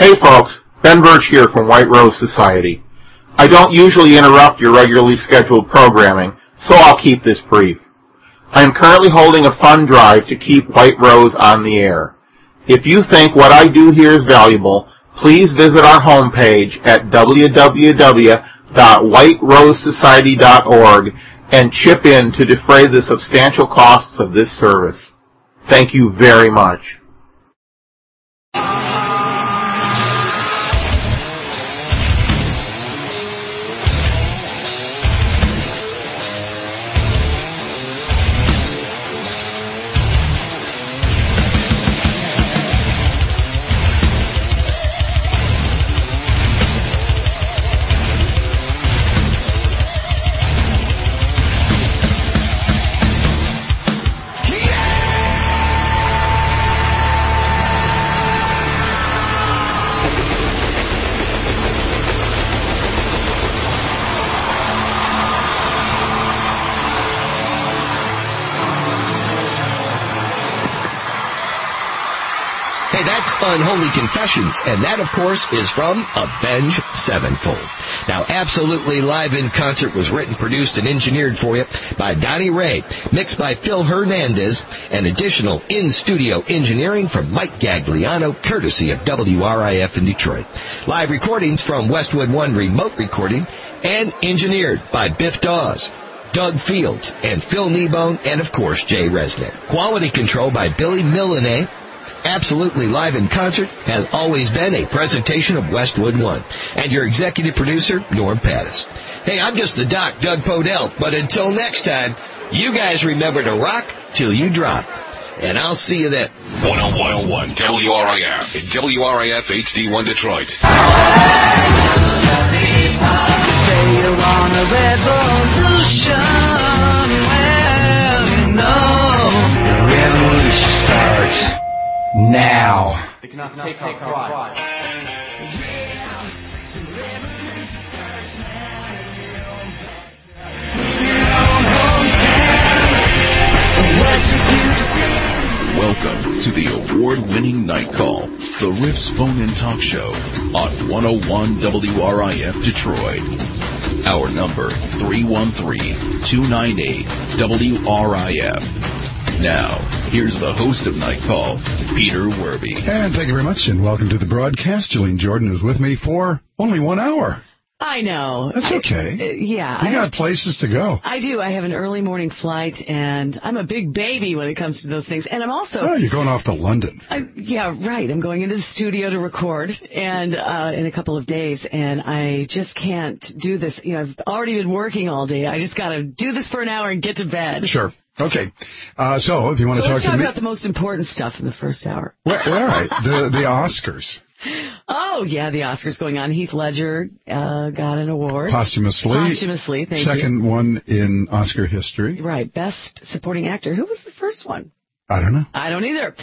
Hey folks, Ben Birch here from White Rose Society. I don't usually interrupt your regularly scheduled programming, so I'll keep this brief. I am currently holding a fund drive to keep White Rose on the air. If you think what I do here is valuable, please visit our homepage at www.whiterosesociety.org and chip in to defray the substantial costs of this service. Thank you very much. Unholy Confessions, and that, of course, is from Avenged Sevenfold. Now, Absolutely Live in Concert was written, produced, and engineered for you by Donnie Ray, mixed by Phil Hernandez, and additional in-studio engineering from Mike Gagliano, courtesy of WRIF in Detroit. Live recordings from Westwood One Remote Recording, and engineered by Biff Dawes, Doug Fields, and Phil Kneebone, and, of course, Jay Resnick. Quality control by Billy Millenay. Absolutely Live in Concert has always been a presentation of Westwood One. And your executive producer, Norm Pattis. Hey, I'm just the doc, Doug Podell. But until next time, you guys remember to rock till you drop. And I'll see you then. 101.1 WRIF in WRIF HD1 Detroit. Say you want a revolution. Well, you know the revolution starts now. They cannot take our pride. Welcome to the award-winning Night Call, the Riffs Phone-In Talk Show on 101 WRIF Detroit. Our number, 313-298-WRIF. Now, here's the host of Night Call, Peter Werby. And thank you very much, and welcome to the broadcast. Jillian Jordan is with me for only 1 hour. I know. That's okay. Yeah. You got places to go. I do. I have an early morning flight, and I'm a big baby when it comes to those things. And I'm also... Oh, you're going off to London. Yeah, right. I'm going into the studio to record and in a couple of days, and I just can't do this. You know, I've already been working all day. I just got to do this for an hour and get to bed. Sure. Okay. So if you want to talk to me... let's talk about the most important stuff in the first hour. Well, all right. The Oscars. Oh, yeah, the Oscars going on. Heath Ledger got an award. Posthumously. Posthumously, thank you. Second one in Oscar history. Right, Best Supporting Actor. Who was the first one? I don't know. I don't either.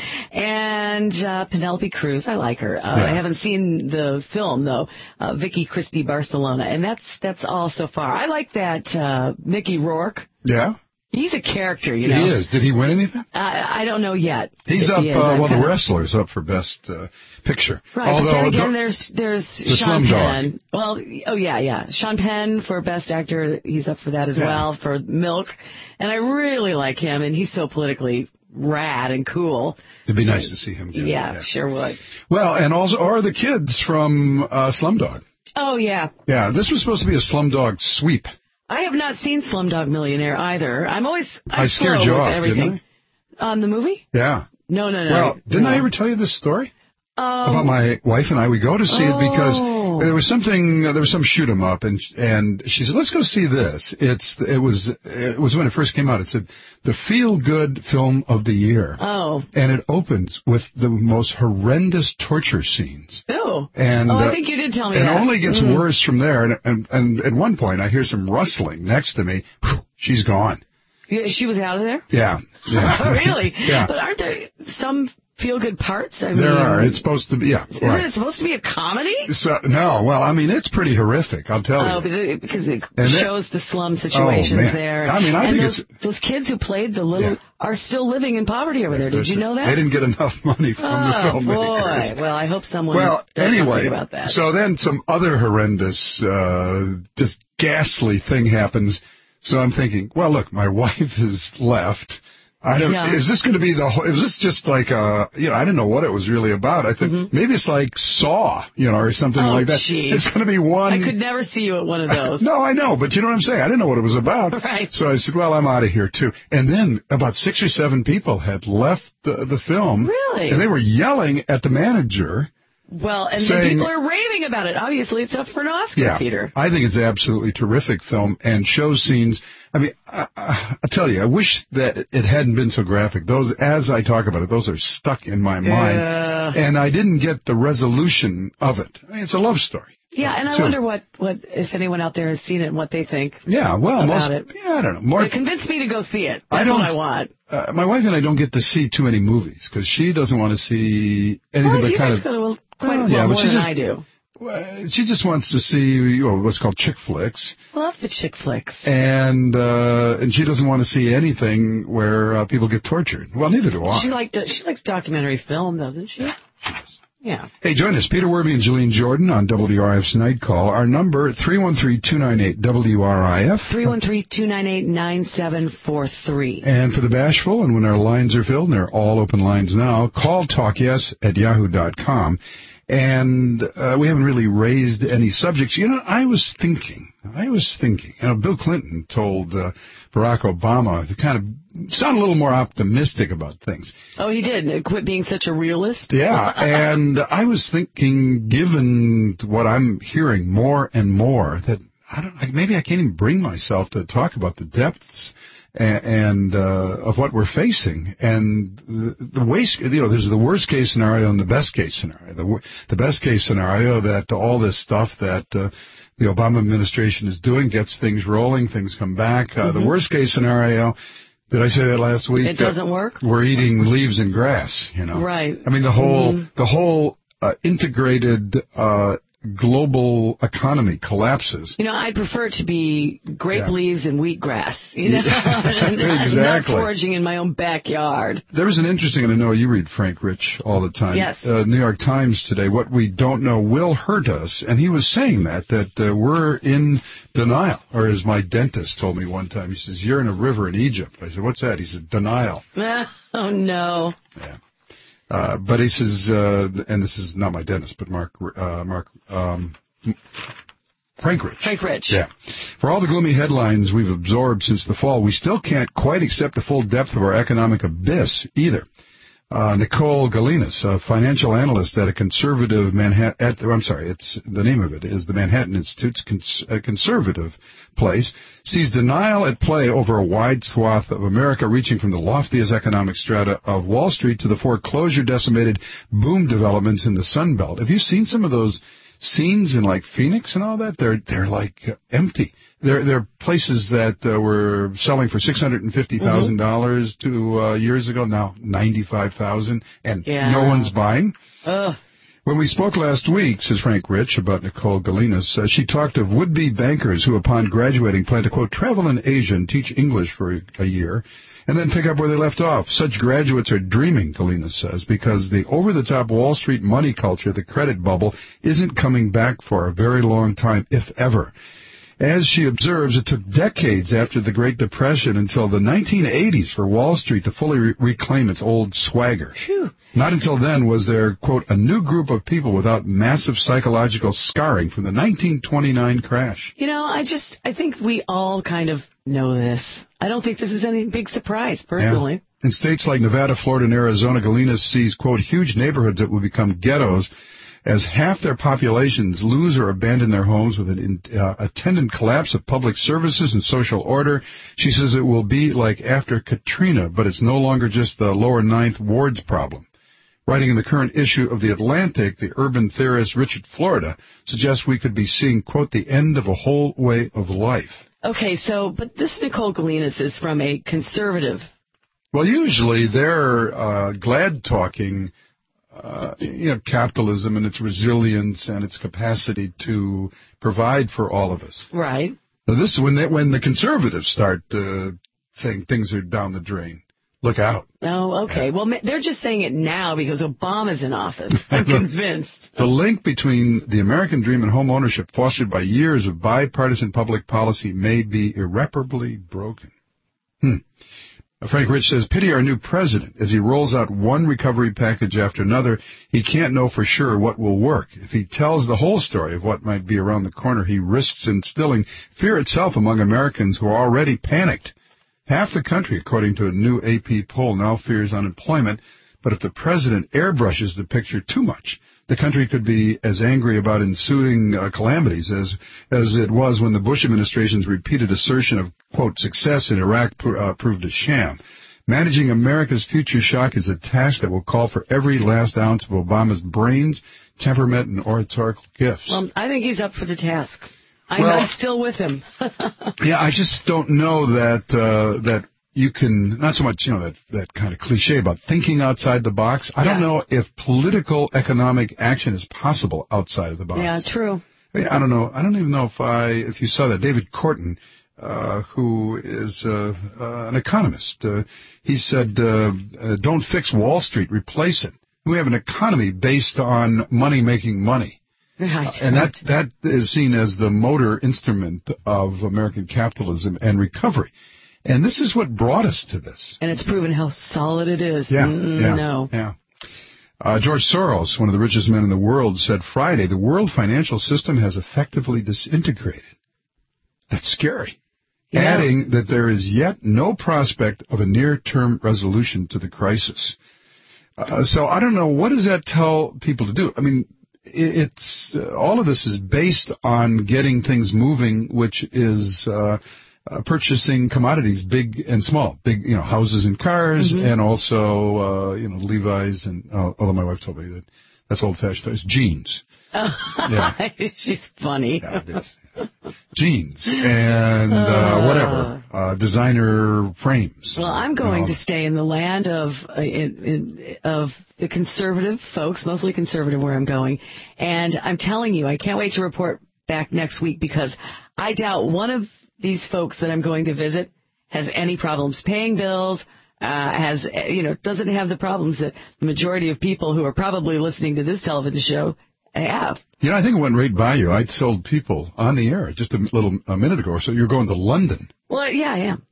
And Penelope Cruz, I like her. Yeah. I haven't seen the film, though, Vicky Cristina Barcelona, and that's all so far. I like that Mickey Rourke. Yeah? He's a character, you know. He is. Did he win anything? I don't know yet. He's up, the wrestler's up for Best Picture. Right, although, but then again, there's Sean Penn. Well, yeah. Sean Penn for Best Actor, he's up for that as well, for Milk. And I really like him, and he's so politically rad and cool. It'd be nice to see him again. Yeah, sure would. Well, and also are the kids from Slumdog. Oh, yeah. Yeah, this was supposed to be a Slumdog sweep. I have not seen Slumdog Millionaire either. I scared you off, everything. Didn't I? On the movie? Yeah. No. Well, didn't I ever tell you this story? About my wife and I, we go to see it because there was some shoot 'em up, and she said, let's go see this. It was when it first came out. It said the feel good film of the year. Oh. And it opens with the most horrendous torture scenes. Oh. And I think you did tell me that. And it only gets worse from there. And at one point I hear some rustling next to me. Whew, she's gone. Yeah, she was out of there? Yeah. Oh, really? Yeah. But aren't there some feel-good parts? There are. It's supposed to be, yeah. Isn't it supposed to be a comedy? No. Well, I mean, it's pretty horrific, I'll tell you. Because it shows the slum situations there. I mean, I think those kids who played the little are still living in poverty over there. Did you know that? They didn't get enough money from the filmmakers. Boy. Well, I hope someone does something about that. So then some other horrendous, just ghastly thing happens. So I'm thinking, well, look, my wife has left. Is this going to be is this just like I didn't know what it was really about. I think maybe it's like Saw, or something like that. Geez. It's going to be one. I could never see you at one of those. No, I know, but you know what I'm saying? I didn't know what it was about. Right. So I said, well, I'm out of here too. And then about 6 or 7 people had left the film. Really? And they were yelling at the manager. Well, and then people are raving about it. Obviously, it's up for an Oscar, Peter. I think it's an absolutely terrific film and shows scenes. I mean, I tell you, I wish that it hadn't been so graphic. Those, as I talk about it, those are stuck in my mind. And I didn't get the resolution of it. I mean, it's a love story. Yeah, and I wonder what if anyone out there has seen it and what they think about it. Yeah, I don't know. Convince me to go see it. That's what I want. My wife and I don't get to see too many movies because she doesn't want to see anything but kind of... Quite a lot more than I do. She just wants to see what's called chick flicks. I love the chick flicks. And she doesn't want to see anything where people get tortured. Well, neither do I. She likes documentary film, doesn't she? Yeah, she does. Yeah. Hey, join us, Peter Werby and Jeline Jordan on WRIF's Night Call. Our number, 313-298-WRIF. 313-298-9743. And for the bashful, and when our lines are filled, and they're all open lines now, call talkyes@yahoo.com. And we haven't really raised any subjects. I was thinking, Bill Clinton told Barack Obama to kind of sound a little more optimistic about things. Oh, he did. Quit being such a realist. Yeah, and I was thinking, given what I'm hearing more and more, that maybe I can't even bring myself to talk about the depths and of what we're facing, and the waste. There's the worst case scenario and the best case scenario. The best case scenario that all this stuff that the Obama administration is doing gets things rolling, things come back. The worst case scenario. Did I say that last week? It doesn't work. We're eating leaves and grass. Right. I mean, the whole integrated global economy collapses. I'd prefer it to be grape leaves and wheatgrass. Exactly. Not foraging in my own backyard. There was an interesting, and I know you read Frank Rich all the time. Yes. New York Times today, what we don't know will hurt us. And he was saying that we're in denial. Or as my dentist told me one time, he says, you're in a river in Egypt. I said, what's that? He said, denial. Oh, no. Yeah. But he says, and this is not my dentist, but Frank Rich. Frank Rich. Yeah. For all the gloomy headlines we've absorbed since the fall, we still can't quite accept the full depth of our economic abyss either. Nicole Galinas, a financial analyst at a conservative the name of it is the Manhattan Institute's conservative place, sees denial at play over a wide swath of America, reaching from the loftiest economic strata of Wall Street to the foreclosure-decimated boom developments in the Sun Belt. Have you seen some of those scenes in like Phoenix and all that? They're like empty. They're places that were selling for $650,000 2 years ago, now $95,000, and no one's buying. When we spoke last week, says Frank Rich, about Nicole Galinas, she talked of would-be bankers who, upon graduating, plan to, quote, travel in Asia and teach English for a year, and then pick up where they left off. Such graduates are dreaming, Galinas says, because the over-the-top Wall Street money culture, the credit bubble, isn't coming back for a very long time, if ever. As she observes, it took decades after the Great Depression until the 1980s for Wall Street to fully reclaim its old swagger. Phew. Not until then was there, quote, a new group of people without massive psychological scarring from the 1929 crash. I think we all kind of know this. I don't think this is any big surprise, personally. Yeah. In states like Nevada, Florida, and Arizona, Galinas sees, quote, huge neighborhoods that will become ghettos as half their populations lose or abandon their homes with an attendant collapse of public services and social order. She says it will be like after Katrina, but it's no longer just the lower Ninth Ward's problem. Writing in the current issue of The Atlantic, the urban theorist Richard Florida suggests we could be seeing, quote, the end of a whole way of life. Okay, but this Nicole Galinas is from a conservative Well, usually they're glad talking, capitalism and its resilience and its capacity to provide for all of us. Right. Now, this is when the conservatives start saying things are down the drain. Look out. Oh, okay. Yeah. Well, they're just saying it now because Obama's in office. I'm convinced. The link between the American dream and home ownership fostered by years of bipartisan public policy may be irreparably broken. Frank Rich says, pity our new president. As he rolls out one recovery package after another, he can't know for sure what will work. If he tells the whole story of what might be around the corner, he risks instilling fear itself among Americans who are already panicked. Half the country, according to a new AP poll, now fears unemployment. But if the president airbrushes the picture too much, the country could be as angry about ensuing calamities as it was when the Bush administration's repeated assertion of, quote, success in Iraq proved a sham. Managing America's future shock is a task that will call for every last ounce of Obama's brains, temperament, and oratorical gifts. Well, I think he's up for the task. I'm still with him. Yeah, I just don't know that you can, not so much, that kind of cliche about thinking outside the box. I don't know if political economic action is possible outside of the box. Yeah, true. I don't know. I don't even know if you saw that. David Korten, who is an economist, he said, don't fix Wall Street, replace it. We have an economy based on money making money. Right. And that is seen as the motor instrument of American capitalism and recovery. And this is what brought us to this. And it's proven how solid it is. Yeah. George Soros, one of the richest men in the world, said Friday, the world financial system has effectively disintegrated. That's scary. Yeah. Adding that there is yet no prospect of a near-term resolution to the crisis. So I don't know, what does that tell people to do? I mean, it's all of this is based on getting things moving, which is purchasing commodities, big and small, big, houses and cars, and also, Levi's and, although my wife told me that that's old-fashioned, it's jeans. Yeah. She's funny. Yeah, it is. Jeans and whatever, designer frames. Well, I'm going to stay in the land of the conservative folks, mostly conservative where I'm going. And I'm telling you, I can't wait to report back next week because I doubt one of these folks that I'm going to visit has any problems paying bills, doesn't have the problems that the majority of people who are probably listening to this television show have. I think it went right by you. I told people on the air just a minute ago or so, you're going to London. Well, yeah, I am.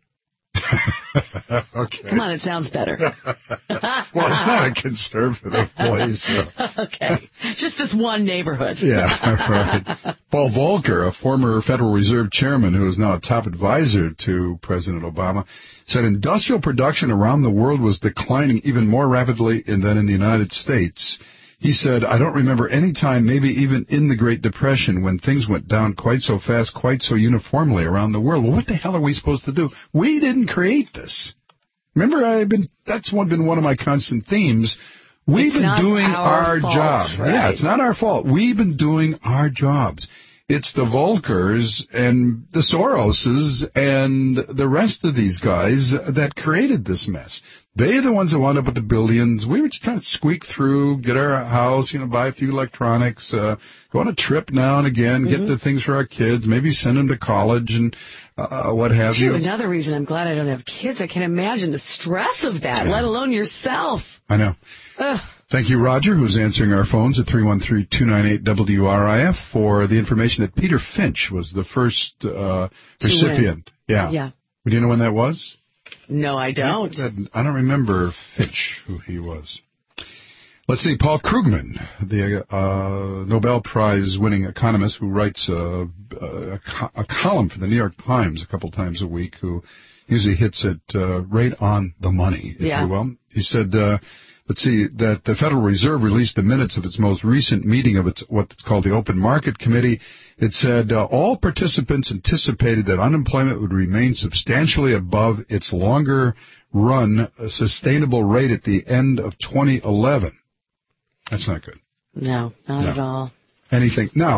Okay. Come on, it sounds better. Well, it's not a conservative place. So. Okay. Just this one neighborhood. Yeah, right. Paul Volcker, a former Federal Reserve chairman who is now a top advisor to President Obama, said industrial production around the world was declining even more rapidly than in the United States. He said, I don't remember any time, maybe even in the Great Depression, when things went down quite so fast, quite so uniformly around the world. Well, what the hell are we supposed to do? We didn't create this. Remember, that's been one of my constant themes. We've been doing our job. Right? Yeah, it's not our fault. We've been doing our jobs. It's the Volckers and the Soroses and the rest of these guys that created this mess. They're the ones that wound up with the billions. We were just trying to squeak through, get our house, buy a few electronics, go on a trip now and again, get the things for our kids, maybe send them to college and what have you. Another reason I'm glad I don't have kids. I can imagine the stress of that, let alone yourself. I know. Ugh. Thank you, Roger, who's answering our phones at 313-298-WRIF for the information that Peter Finch was the first recipient. Yeah. Do you know when that was? No, I don't. I don't remember Finch, who he was. Let's see, Paul Krugman, the Nobel Prize-winning economist who writes a column for the New York Times a couple times a week, who usually hits it right on the money, if you will. He said... Let's see, that the Federal Reserve released the minutes of its most recent meeting of what's called the Open Market Committee. It said all participants anticipated that unemployment would remain substantially above its longer-run sustainable rate at the end of 2011. That's not good. No, not at all. Anything. Now,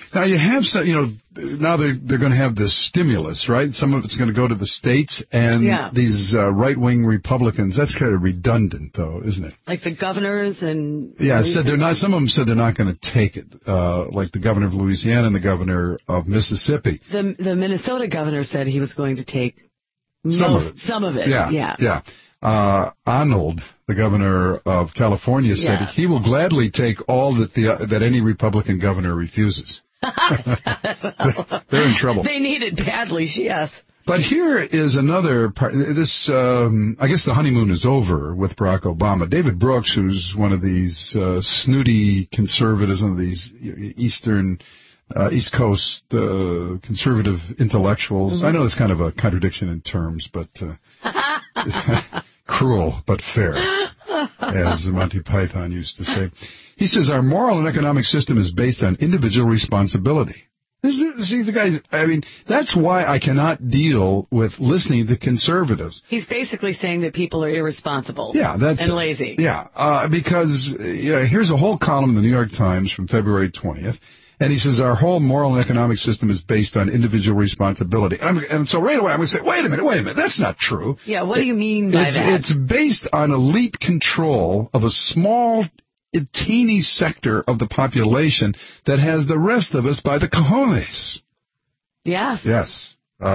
Now you have some, now they're going to have this stimulus, right? Some of it's going to go to the states and these right-wing Republicans. That's kind of redundant, though, isn't it? Like the governors and... Yeah, said they're not. Some of them said they're not going to take it, like the governor of Louisiana and the governor of Mississippi. The Minnesota governor said he was going to take some of it. Yeah. Arnold, the governor of California, said he will gladly take all that any Republican governor refuses. They're in trouble. They need it badly, yes. But here is another part. This, I guess the honeymoon is over with Barack Obama. David Brooks, who's one of these snooty conservatives, one of these East Coast conservative intellectuals. I know it's kind of a contradiction in terms, but cruel but fair, as Monty Python used to say. He says, our moral and economic system is based on individual responsibility. See, the guy, I mean, that's why I cannot deal with listening to conservatives. He's basically saying that people are irresponsible and lazy. Because here's a whole column in the New York Times from February 20th. And he says, our whole moral and economic system is based on individual responsibility. And so right away I'm going to say, wait a minute, that's not true. Yeah, what do you mean by that? It's based on elite control of a small, teeny sector of the population that has the rest of us by the cojones. Yes. Yes.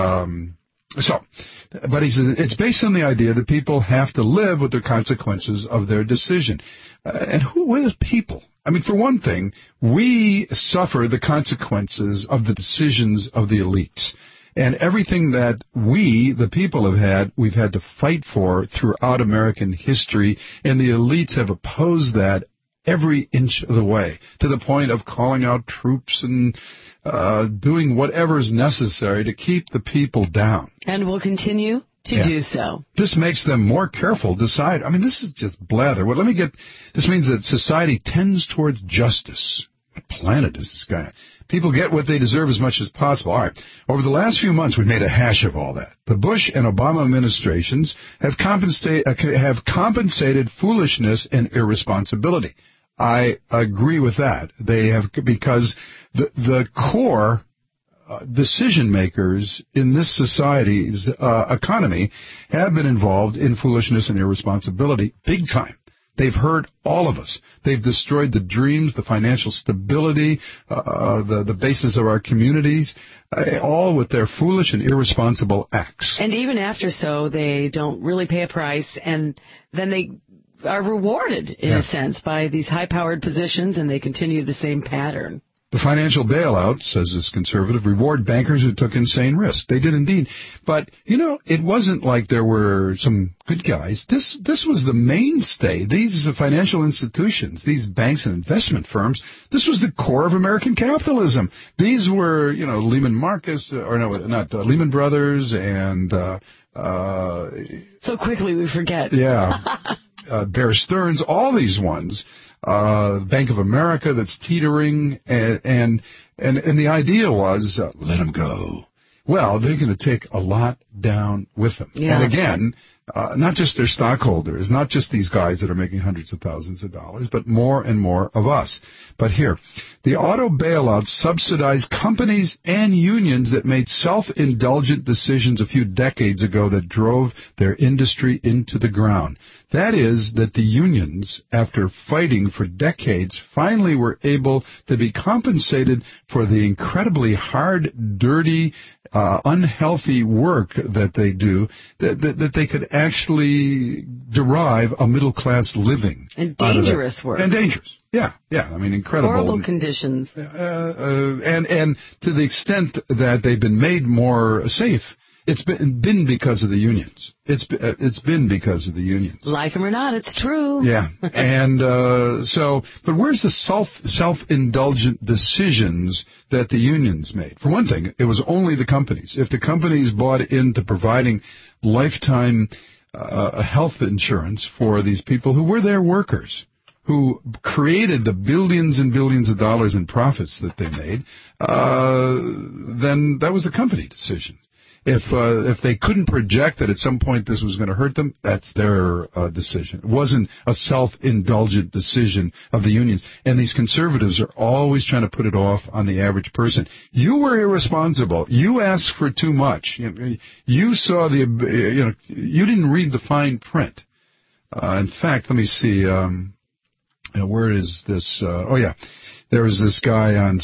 But he says, it's based on the idea that people have to live with the consequences of their decision. And who is people? I mean, for one thing, we suffer the consequences of the decisions of the elites. And everything that we, the people, we've had to fight for throughout American history, and the elites have opposed that every inch of the way, to the point of calling out troops and doing whatever is necessary to keep the people down. And will continue to do so. This makes them more careful, decide. I mean, this is just blather. Well, this means that society tends towards justice. What planet is this guy? People get what they deserve as much as possible. All right. Over the last few months, we've made a hash of all that. The Bush and Obama administrations have compensated foolishness and irresponsibility. I agree with that. They have, because the core decision makers in this society's economy have been involved in foolishness and irresponsibility big time. They've hurt all of us. They've destroyed the dreams, the financial stability, the basis of our communities, all with their foolish and irresponsible acts. And even after they don't really pay a price, and then they are rewarded, in a sense, by these high-powered positions, and they continue the same pattern. The financial bailout, says this conservative, reward bankers who took insane risks. They did indeed. But, it wasn't like there were some good guys. This was the mainstay. These financial institutions, these banks and investment firms, this was the core of American capitalism. These were, Lehman Lehman Brothers and... so quickly we forget. Yeah. Bear Stearns, all these ones. Bank of America that's teetering, and the idea was, let them go. Well, they're going to take a lot down with them. Yeah. And again, not just their stockholders, not just these guys that are making hundreds of thousands of dollars, but more and more of us. But here, the auto bailouts subsidized companies and unions that made self-indulgent decisions a few decades ago that drove their industry into the ground. That is, that the unions, after fighting for decades, finally were able to be compensated for the incredibly hard, dirty, unhealthy work that they do, that they could actually derive a middle-class living. And dangerous work. And dangerous. Yeah. I mean, incredible. Horrible conditions. And to the extent that they've been made more safe, it's been because of the unions. It's been because of the unions. Like them or not, it's true. Yeah. And but where's the self-indulgent decisions that the unions made? For one thing, it was only the companies. If the companies bought into providing lifetime health insurance for these people who were their workers, who created the billions and billions of dollars in profits that they made, then that was the company decision. If they couldn't project that at some point this was going to hurt them, that's their decision. It wasn't a self-indulgent decision of the unions. And these conservatives are always trying to put it off on the average person. You were irresponsible. You asked for too much. You saw you didn't read the fine print. In fact, let me see. Where is this? There was this guy on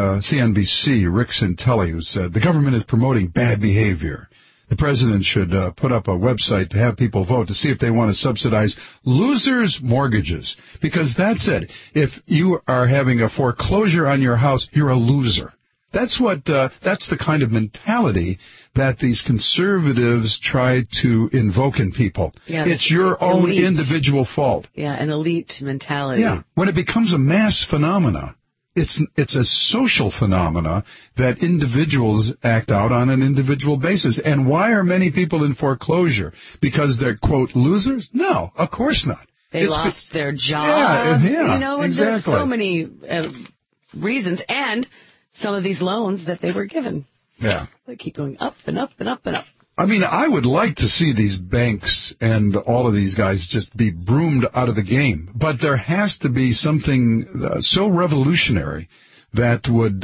CNBC, Rick Santelli, who said, the government is promoting bad behavior. The president should put up a website to have people vote to see if they want to subsidize losers' mortgages. Because that's it. If you are having a foreclosure on your house, you're a loser. That's the kind of mentality that these conservatives try to invoke in people. Yeah, it's your own individual fault. Yeah, an elite mentality. Yeah, when it becomes a mass phenomena, it's a social phenomena that individuals act out on an individual basis. And why are many people in foreclosure? Because they're, quote, losers? No, of course not. They lost their jobs. Yeah, and exactly. There's so many reasons. And some of these loans that they were given. Yeah. They keep going up and up and up and up. I mean, I would like to see these banks and all of these guys just be broomed out of the game. But there has to be something so revolutionary that would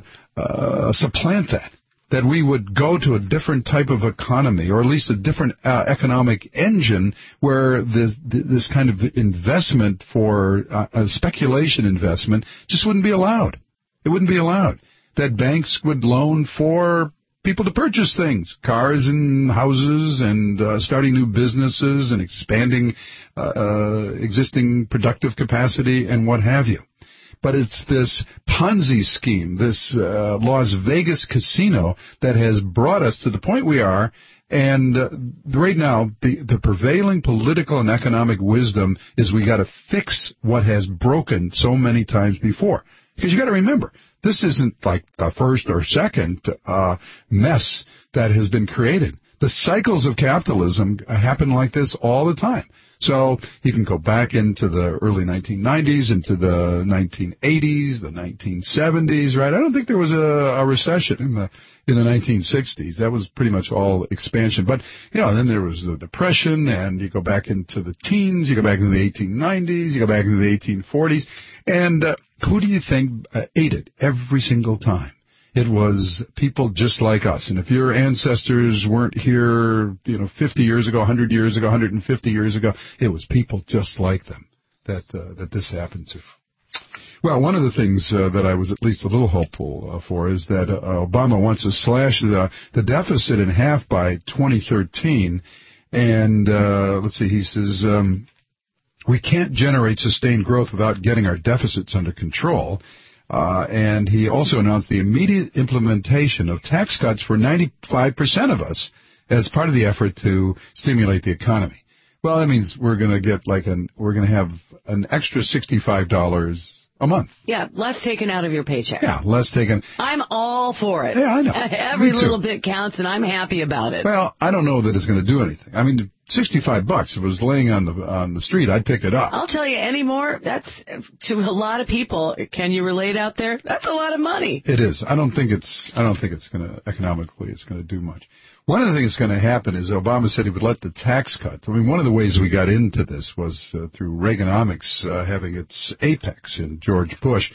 supplant that we would go to a different type of economy, or at least a different economic engine where this kind of investment for speculation investment just wouldn't be allowed. It wouldn't be allowed. That banks would loan for people to purchase things, cars and houses, and starting new businesses and expanding existing productive capacity and what have you. But it's this Ponzi scheme, this Las Vegas casino that has brought us to the point we are. And right now, the prevailing political and economic wisdom is we got to fix what has broken so many times before. Because you got to remember, this isn't like the first or second mess that has been created. The cycles of capitalism happen like this all the time. So you can go back into the early 1990s, into the 1980s, the 1970s, right? I don't think there was a recession in the 1960s. That was pretty much all expansion. But, then there was the Depression, and you go back into the teens, you go back into the 1890s, you go back into the 1840s, and who do you think ate it every single time? It was people just like us. And if your ancestors weren't here, 50 years ago, 100 years ago, 150 years ago, it was people just like them that this happened to. Well, one of the things that I was at least a little hopeful for is that Obama wants to slash the deficit in half by 2013. And let's see, he says, we can't generate sustained growth without getting our deficits under control. And he also announced the immediate implementation of tax cuts for 95% of us as part of the effort to stimulate the economy. Well, that means we're going to have an extra $65 a month. Yeah, less taken out of your paycheck. Yeah, less taken. I'm all for it. Yeah, I know. Every little bit counts, and I'm happy about it. Well, I don't know that it's going to do anything. I mean, $65, if it was laying on the street, I'd pick it up. I'll tell you anymore, that's, to a lot of people, can you relate out there? That's a lot of money. It is. I don't think it's going to, economically, it's going to do much. One of the things that's going to happen is Obama said he would let the tax cut. I mean, one of the ways we got into this was through Reaganomics having its apex in George Bush,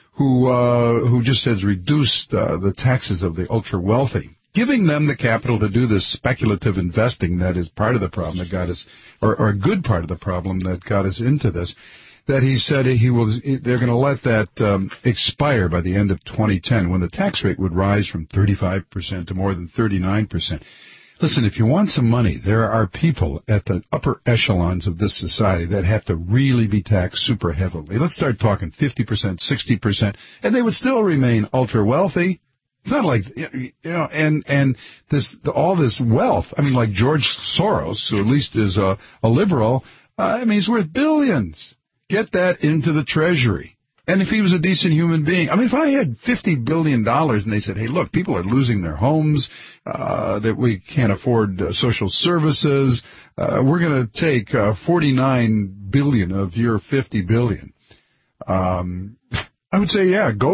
who just has reduced the taxes of the ultra-wealthy, giving them the capital to do this speculative investing that is part of the problem that got us, or a good part of the problem that got us into this, that he said they're going to let that expire by the end of 2010, when the tax rate would rise from 35% to more than 39%. Listen, if you want some money, there are people at the upper echelons of this society that have to really be taxed super heavily. Let's start talking 50%, 60%, and they would still remain ultra-wealthy. It's not like, and all this wealth, I mean, like George Soros, who at least is a liberal, he's worth billions. Get that into the Treasury. And if he was a decent human being, I mean, if I had $50 billion and they said, hey, look, people are losing their homes, that we can't afford social services, we're going to take $49 billion of your $50 billion. I would say, yeah, go for it.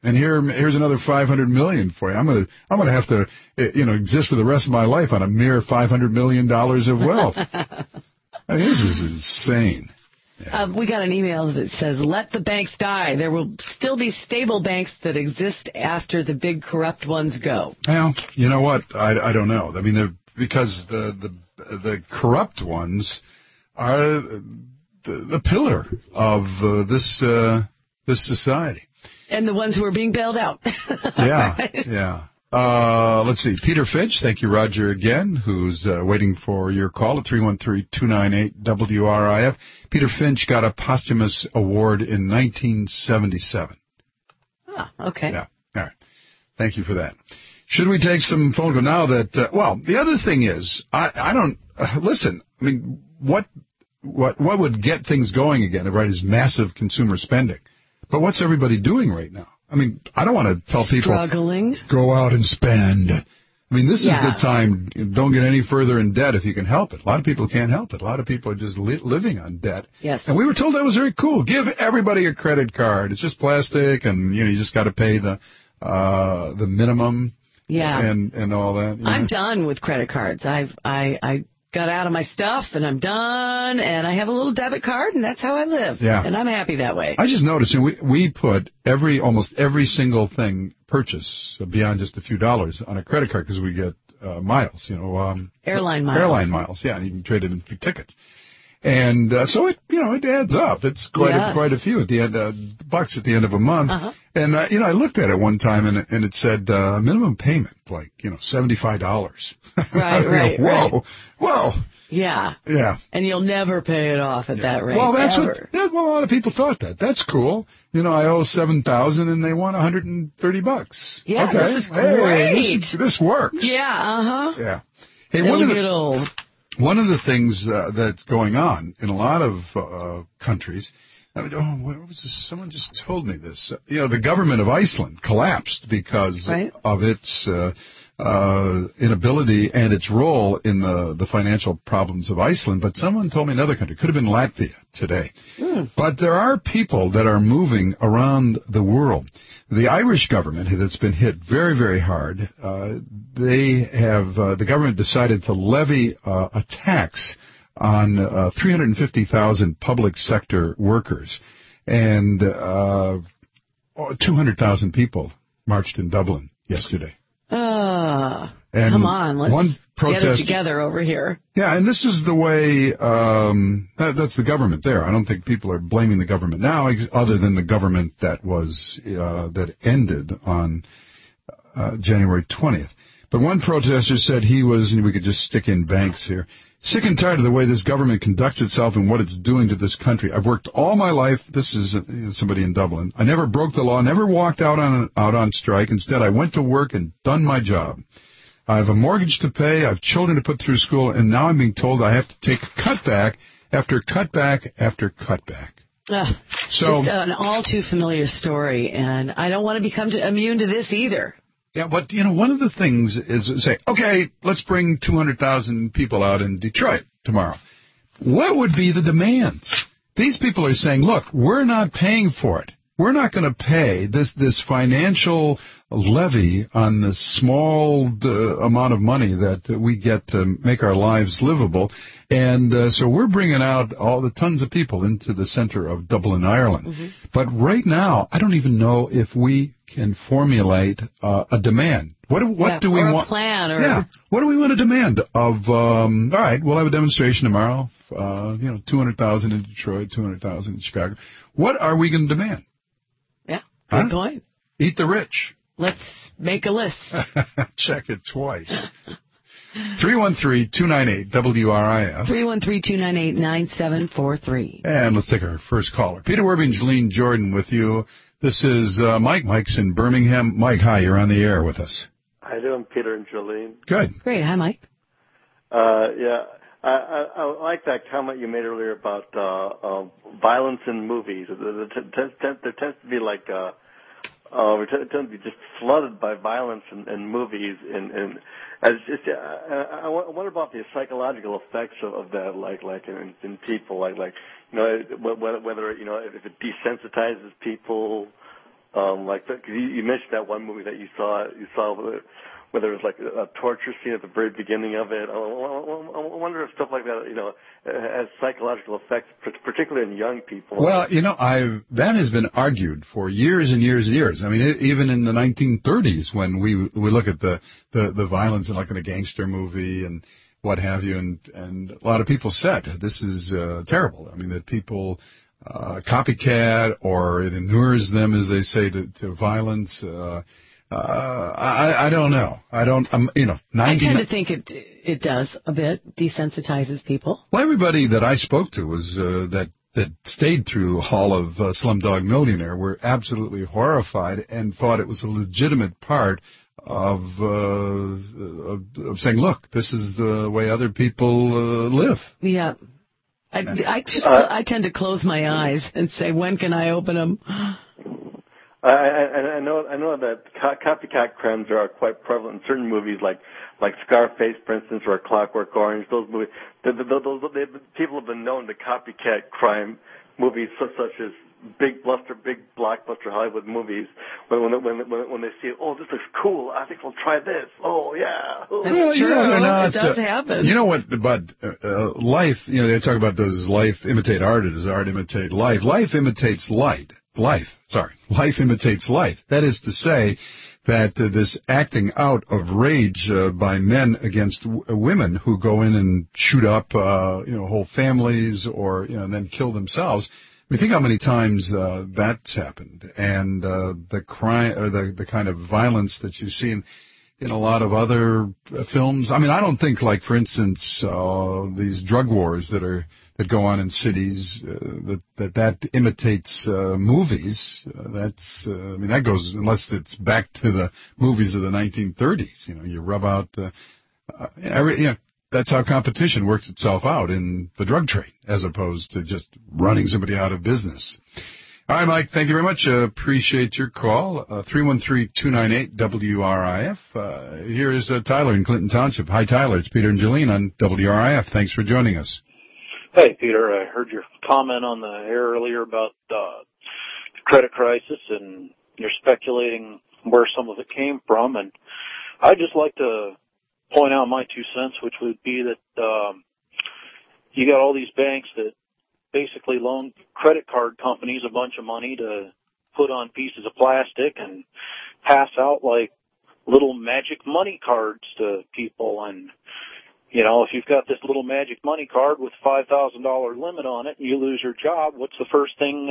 And here's another $500 million for you. I'm gonna have to, exist for the rest of my life on a mere $500 million of wealth. I mean, this is insane. Yeah. We got an email that says, "Let the banks die. There will still be stable banks that exist after the big corrupt ones go." Well, you know what? I don't know. I mean, because the corrupt ones are the pillar of this society. And the ones who are being bailed out. Yeah, yeah. Let's see. Peter Finch, thank you, Roger, again, who's waiting for your call at 313-298-WRIF. Peter Finch got a posthumous award in 1977. Oh, okay. Yeah, all right. Thank you for that. Should we take some phone call now that, the other thing is, I don't, listen, I mean, what would get things going again, right, is massive consumer spending. But what's everybody doing right now? I mean, I don't want to tell people, go out and spend. I mean, this is the time. Don't get any further in debt if you can help it. A lot of people can't help it. A lot of people are just living on debt. Yes. And we were told that was very cool. Give everybody a credit card. It's just plastic, and you just got to pay the minimum. Yeah. And all that. I'm done with credit cards. I got out of my stuff, and I'm done, and I have a little debit card, and that's how I live. Yeah. And I'm happy that way. I just noticed, we put almost every single thing purchase beyond just a few dollars on a credit card because we get miles, airline miles. Airline miles, yeah, and you can trade it in for tickets. And so it adds up. It's quite a few at the end, bucks at the end of a month. Uh-huh. And I looked at it one time, and it said minimum payment, like $75. Right. Whoa. Yeah. Yeah. And you'll never pay it off at that rate. Well, that's ever. a lot of people thought that. That's cool. I owe $7,000 and they want $130. Yeah, okay. This is great. Hey, this works. Yeah. Uh huh. Yeah. Hey, It'll get old. One of the things that's going on in a lot of countries. What was this? Someone just told me this. The government of Iceland collapsed because of its inability and its role in the financial problems of Iceland. But someone told me another country, could have been Latvia today. But there are people that are moving around the world. The Irish government, that's been hit very, very hard, the government decided to levy a tax on 350,000 public sector workers, and 200,000 people marched in Dublin yesterday. And come on, let's get it together over here. Yeah, and this is the way, that's the government there. I don't think people are blaming the government now, other than the government that that ended on January 20th. But one protester said we could just stick in banks here, sick and tired of the way this government conducts itself and what it's doing to this country. I've worked all my life. This is somebody in Dublin. I never broke the law, never walked out on strike. Instead, I went to work and done my job. I have a mortgage to pay. I have children to put through school, and now I'm being told I have to take cutback after cutback after cutback. Just an all too familiar story, and I don't want to become immune to this either. Yeah, but, one of the things is say, okay, let's bring 200,000 people out in Detroit tomorrow. What would be the demands? These people are saying, look, we're not paying for it. We're not going to pay this financial levy on the small amount of money that we get to make our lives livable. And so we're bringing out all the tons of people into the center of Dublin, Ireland. Mm-hmm. But right now, I don't even know if we can formulate a demand. What do we want? A plan. What do we want to demand of, all right, we'll have a demonstration tomorrow, 200,000 in Detroit, 200,000 in Chicago. What are we going to demand? Yeah, good point. Eat the rich. Let's make a list. Check it twice. 313-298-WRIF. 313-298-9743. And let's take our first caller. Peter Werby and Jeline Jordan with you. This is Mike. Mike's in Birmingham. Mike, hi. You're on the air with us. How you doing, Peter and Jeline? Good. Great. Hi, Mike. I like that comment you made earlier about violence in movies. There tends to be we tend to be just flooded by violence in movies, and I wonder about the psychological effects of that, like in people, whether if it desensitizes people, Like you mentioned that one movie that you saw where there was like a torture scene at the very beginning of it. I wonder if stuff like that, has psychological effects, particularly in young people. Well, that has been argued for years and years and years. I mean, even in the 1930s, when we look at the violence in like in a gangster movie and what have you, and a lot of people said this is terrible. I mean, that people copycat or it inures them, as they say, to violence. I don't know. I tend to think it does a bit, desensitizes people. Well, everybody that I spoke to was that stayed through Hall of Slumdog Millionaire were absolutely horrified and thought it was a legitimate part of saying, look, this is the way other people live. Yeah. I tend to close my eyes and say, when can I open them? I know that copycat crimes are quite prevalent in certain movies, like Scarface, for instance, or Clockwork Orange. Those movies, people have been known to copycat crime movies such as big blockbuster Hollywood movies. When they see, oh, this looks cool, I think we'll try this. Oh yeah. Well, it does happen. You know what? But life, they talk about those life imitate art, as art imitate life. Life imitates light. Life imitates life. That is to say that this acting out of rage by men against women who go in and shoot up, whole families or, and then kill themselves. I mean, think how many times that's happened, and the crime or the kind of violence that you see in a lot of other films. I mean, I don't think, like, for instance, these drug wars that go on in cities, that imitates movies. That goes, unless it's back to the movies of the 1930s. You rub out that's how competition works itself out in the drug trade, as opposed to just running somebody out of business. All right, Mike, thank you very much. Appreciate your call. 313-298-WRIF. Here is Tyler in Clinton Township. Hi, Tyler. It's Peter and Jolene on WRIF. Thanks for joining us. Hey, Peter. I heard your comment on the air earlier about the credit crisis, and you're speculating where some of it came from. And I'd just like to point out my 2 cents, which would be that you got all these banks that basically loan credit card companies a bunch of money to put on pieces of plastic and pass out like little magic money cards to people. And, if you've got this little magic money card with $5,000 limit on it and you lose your job, what's the first thing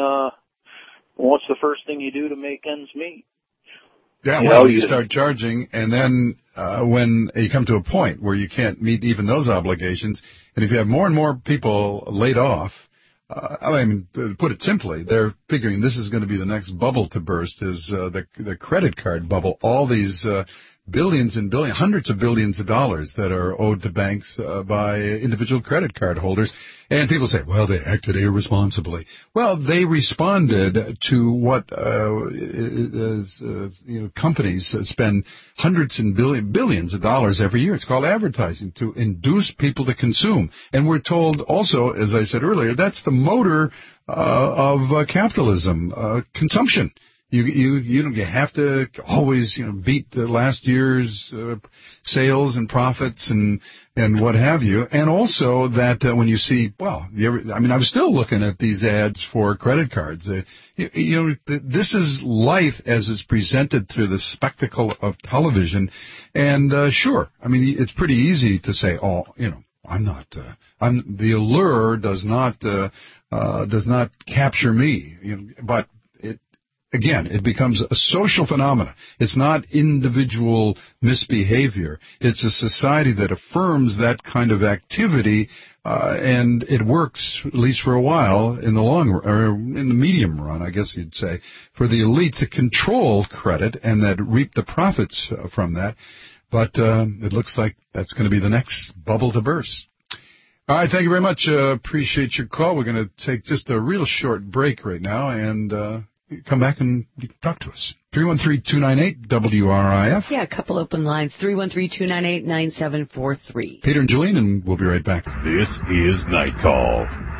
you do to make ends meet? Yeah, you start charging, and then when you come to a point where you can't meet even those obligations, and if you have more and more people laid off, to put it simply, they're figuring this is going to be the next bubble to burst, is the credit card bubble. All these billions and billions, hundreds of billions of dollars that are owed to banks by individual credit card holders. And people say, well, they acted irresponsibly. Well, they responded to what companies spend hundreds and billions of dollars every year. It's called advertising, to induce people to consume. And we're told also, as I said earlier, that's the motor of capitalism, consumption. You have to always beat the last year's sales and profits and what have you, and also that when you see, I was still looking at these ads for credit cards. This is life as it's presented through the spectacle of television, and sure, it's pretty easy to say, I'm not. The allure does not capture me, but. Again, it becomes a social phenomenon. It's not individual misbehavior. It's a society that affirms that kind of activity, and it works, at least for a while, in the long run, or in the medium run, I guess you'd say, for the elite to control credit and that reap the profits from that. But it looks like that's going to be the next bubble to burst. All right, thank you very much. Appreciate your call. We're going to take just a real short break right now, and come back and you can talk to us. 313-298-WRIF. Yeah, a couple open lines. 313-298-9743. Peter and Jolene, and we'll be right back. This is Night Call.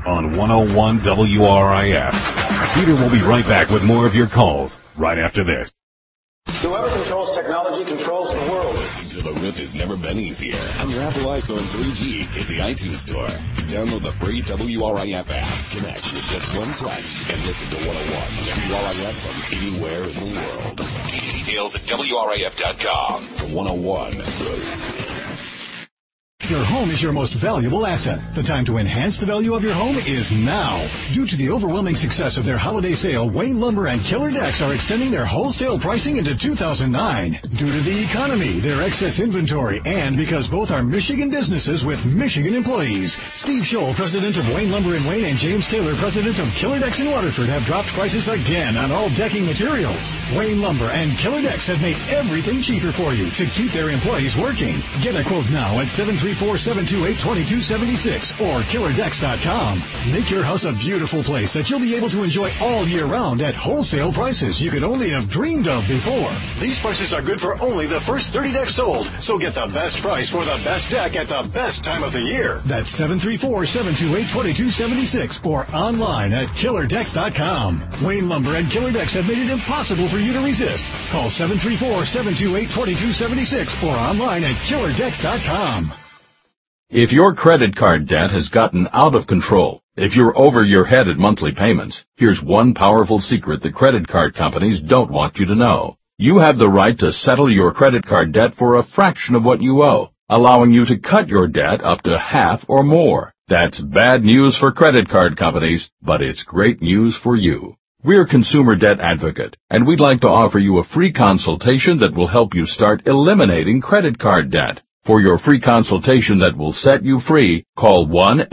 on 101 WRIF. Peter will be right back with more of your calls right after this. Whoever controls technology controls the world. Listening to The Riff has never been easier. On your Apple iPhone 3G, hit the iTunes Store. Download the free WRIF app. Connect with just one touch and listen to 101 WRIF from anywhere in the world. Details at WRIF.com. For 101 The Your home is your most valuable asset. The time to enhance the value of your home is now. Due to the overwhelming success of their holiday sale, Wayne Lumber and Killer Decks are extending their wholesale pricing into 2009. Due to the economy, their excess inventory, and because both are Michigan businesses with Michigan employees. Steve Scholl, president of Wayne Lumber in Wayne, and James Taylor, president of Killer Decks in Waterford, have dropped prices again on all decking materials. Wayne Lumber and Killer Decks have made everything cheaper for you to keep their employees working. Get a quote now at 734-728-2276 or KillerDecks.com. Make your house a beautiful place that you'll be able to enjoy all year round at wholesale prices you could only have dreamed of before. These prices are good for only the first 30 decks sold, so get the best price for the best deck at the best time of the year. That's 734-728-2276 or online at KillerDecks.com. Wayne Lumber and Killer Decks have made it impossible for you to resist. Call 734-728-2276 or online at KillerDecks.com. If your credit card debt has gotten out of control, if you're over your head at monthly payments, here's one powerful secret the credit card companies don't want you to know. You have the right to settle your credit card debt for a fraction of what you owe, allowing you to cut your debt up to half or more. That's bad news for credit card companies, but it's great news for you. We're Consumer Debt Advocate, and we'd like to offer you a free consultation that will help you start eliminating credit card debt. For your free consultation that will set you free, call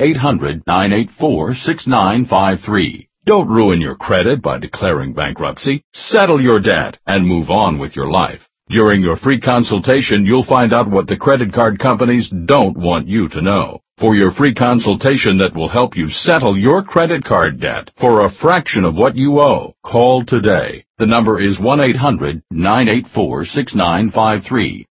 1-800-984-6953. Don't ruin your credit by declaring bankruptcy. Settle your debt and move on with your life. During your free consultation, you'll find out what the credit card companies don't want you to know. For your free consultation that will help you settle your credit card debt for a fraction of what you owe, call today. The number is 1-800-984-6953.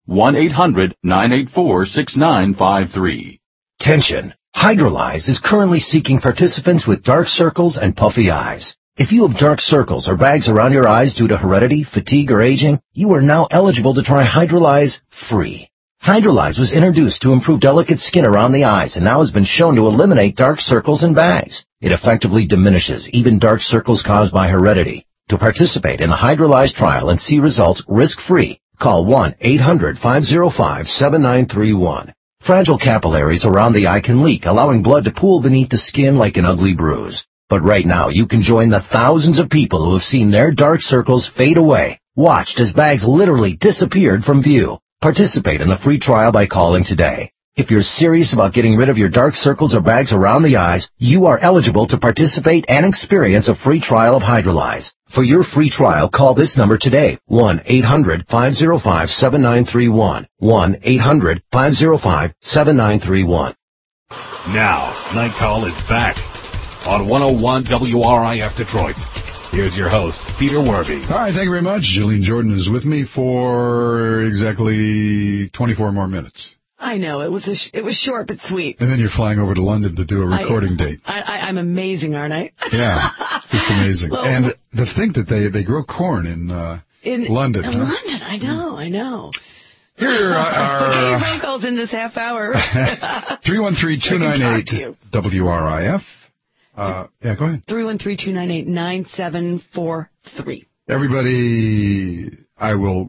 1-800-984-6953. Tension. Hydrolyze is currently seeking participants with dark circles and puffy eyes. If you have dark circles or bags around your eyes due to heredity, fatigue, or aging, you are now eligible to try Hydrolyze free. Hydrolyze was introduced to improve delicate skin around the eyes and now has been shown to eliminate dark circles and bags. It effectively diminishes even dark circles caused by heredity. To participate in the Hydrolyze trial and see results risk-free, call 1-800-505-7931. Fragile capillaries around the eye can leak, allowing blood to pool beneath the skin like an ugly bruise. But right now, you can join the thousands of people who have seen their dark circles fade away, watched as bags literally disappeared from view. Participate in the free trial by calling today. If you're serious about getting rid of your dark circles or bags around the eyes, you are eligible to participate and experience a free trial of Hydrolyze. For your free trial, call this number today, 1-800-505-7931. 1-800-505-7931. Now, Night Call is back on 101 WRIF Detroit. Here's your host, Peter Werby. All right, thank you very much. Jillian Jordan is with me for exactly 24 more minutes. I know. It was short but sweet. And then you're flying over to London to do a recording date. I'm amazing, aren't I? Yeah, just amazing. Well, and to think that they grow corn in London. In London, I know. Here are get your phone calls in this half hour. 313-298-WRIF. Yeah, go ahead. 313-298-9743. Everybody, I will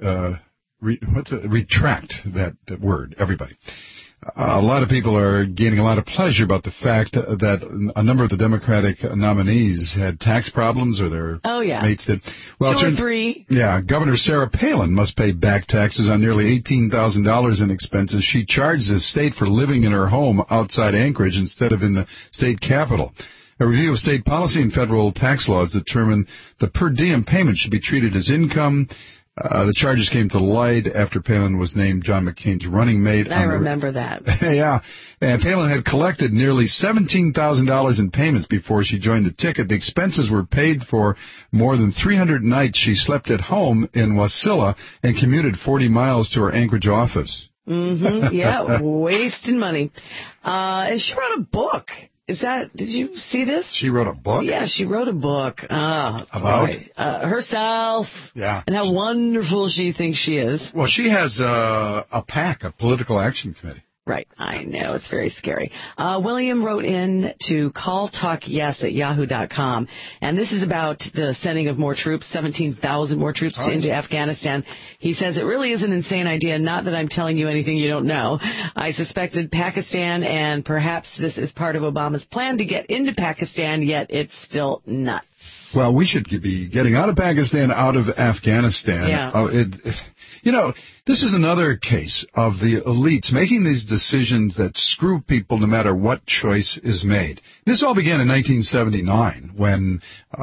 retract that word, everybody. A lot of people are gaining a lot of pleasure about the fact that a number of the Democratic nominees had tax problems, or their mates did. Well, 2 or 3. Yeah, Governor Sarah Palin must pay back taxes on nearly $18,000 in expenses she charged the state for living in her home outside Anchorage instead of in the state capital. A review of state policy and federal tax laws determined the per diem payment should be treated as income. The charges came to light after Palin was named John McCain's running mate. I remember that. Yeah. And Palin had collected nearly $17,000 in payments before she joined the ticket. The expenses were paid for more than 300 nights she slept at home in Wasilla and commuted 40 miles to her Anchorage office. Yeah, wasting money. And she wrote a book. did you see this? She wrote a book? Yeah, she wrote a book. About? Herself. Yeah. And how wonderful she thinks she is. Well, she has a PAC, a political action committee. Right, I know, it's very scary. William wrote in to calltalkyes@yahoo.com, and this is about the sending of more troops, 17,000 more troops into Afghanistan. He says, it really is an insane idea, not that I'm telling you anything you don't know. I suspected Pakistan, and perhaps this is part of Obama's plan to get into Pakistan, yet it's still nuts. Well, we should be getting out of Pakistan, out of Afghanistan. Yeah. This is another case of the elites making these decisions that screw people no matter what choice is made. This all began in 1979 when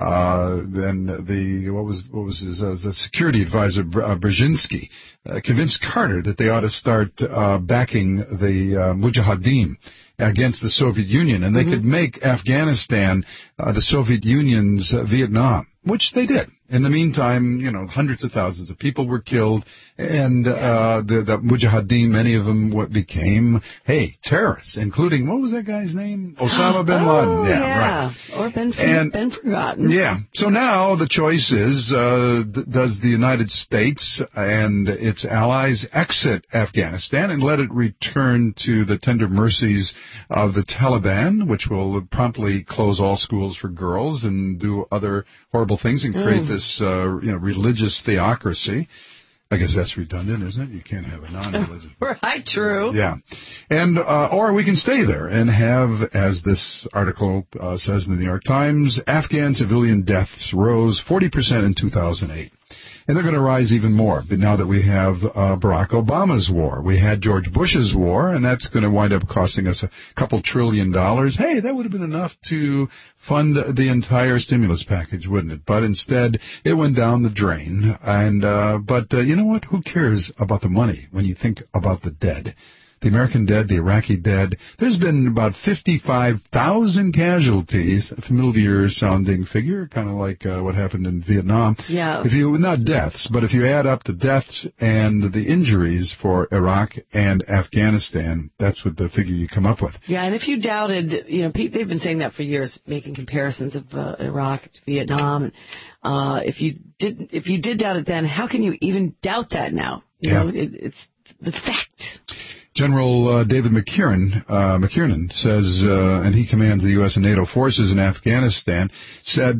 the security advisor Brzezinski convinced Carter that they ought to start backing the Mujahideen against the Soviet Union, and they could make Afghanistan the Soviet Union's Vietnam, which they did. In the meantime, hundreds of thousands of people were killed, and the Mujahideen, many of them became, terrorists, including, what was that guy's name? Osama bin Laden. Right. Or been forgotten. Yeah. So now the choice is, does the United States and its allies exit Afghanistan and let it return to the tender mercies of the Taliban, which will promptly close all schools for girls and do other horrible things and create this religious theocracy. I guess that's redundant, isn't it? You can't have a non-religious. Right, true. Yeah. And, or we can stay there and have, as this article says in the New York Times, Afghan civilian deaths rose 40% in 2008. And they're going to rise even more. But now that we have Barack Obama's war, we had George Bush's war, and that's going to wind up costing us $2 trillion. Hey, that would have been enough to fund the entire stimulus package, wouldn't it? But instead, it went down the drain. And but you know what? Who cares about the money when you think about the dead? The American dead, the Iraqi dead. There's been about 55,000 casualties, a familiar-sounding figure, kind of like what happened in Vietnam. Yeah. Not deaths, but if you add up the deaths and the injuries for Iraq and Afghanistan, that's what the figure you come up with. Yeah, and if you doubted, they've been saying that for years, making comparisons of Iraq to Vietnam. If you did doubt it then, how can you even doubt that now? It's the fact. General David McKiernan says, and he commands the U.S. and NATO forces in Afghanistan, said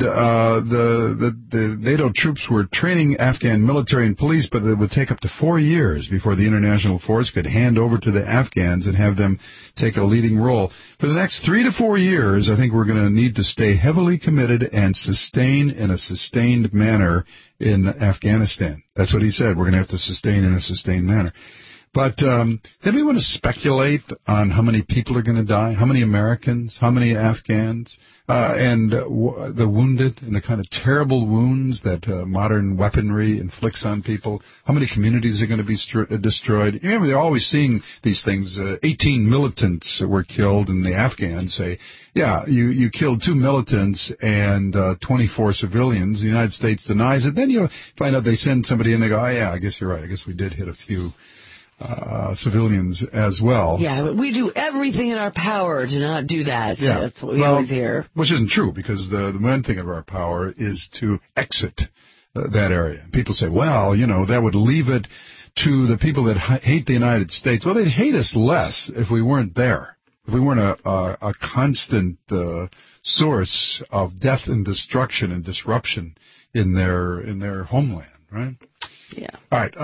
the NATO troops were training Afghan military and police, but it would take up to 4 years before the international force could hand over to the Afghans and have them take a leading role. For the next 3 to 4 years, I think we're going to need to stay heavily committed and sustain in a sustained manner in Afghanistan. That's what he said. We're going to have to sustain in a sustained manner. But then we want to speculate on how many people are going to die, how many Americans, how many Afghans, and the wounded and the kind of terrible wounds that modern weaponry inflicts on people, how many communities are going to be destroyed. Remember, they're always seeing these things. 18 militants were killed, and the Afghans say, yeah, you killed 2 militants and 24 civilians. The United States denies it. Then you find out they send somebody in, they go, oh, yeah, I guess you're right. I guess we did hit a few civilians as well. Yeah, but we do everything in our power to not do that. Yeah. That's what we always hear. Which isn't true, because the one thing of our power is to exit that area. People say, well, that would leave it to the people that hate the United States. Well, they'd hate us less if we weren't there, if we weren't a constant source of death and destruction and disruption in their homeland, right? Yeah. All right.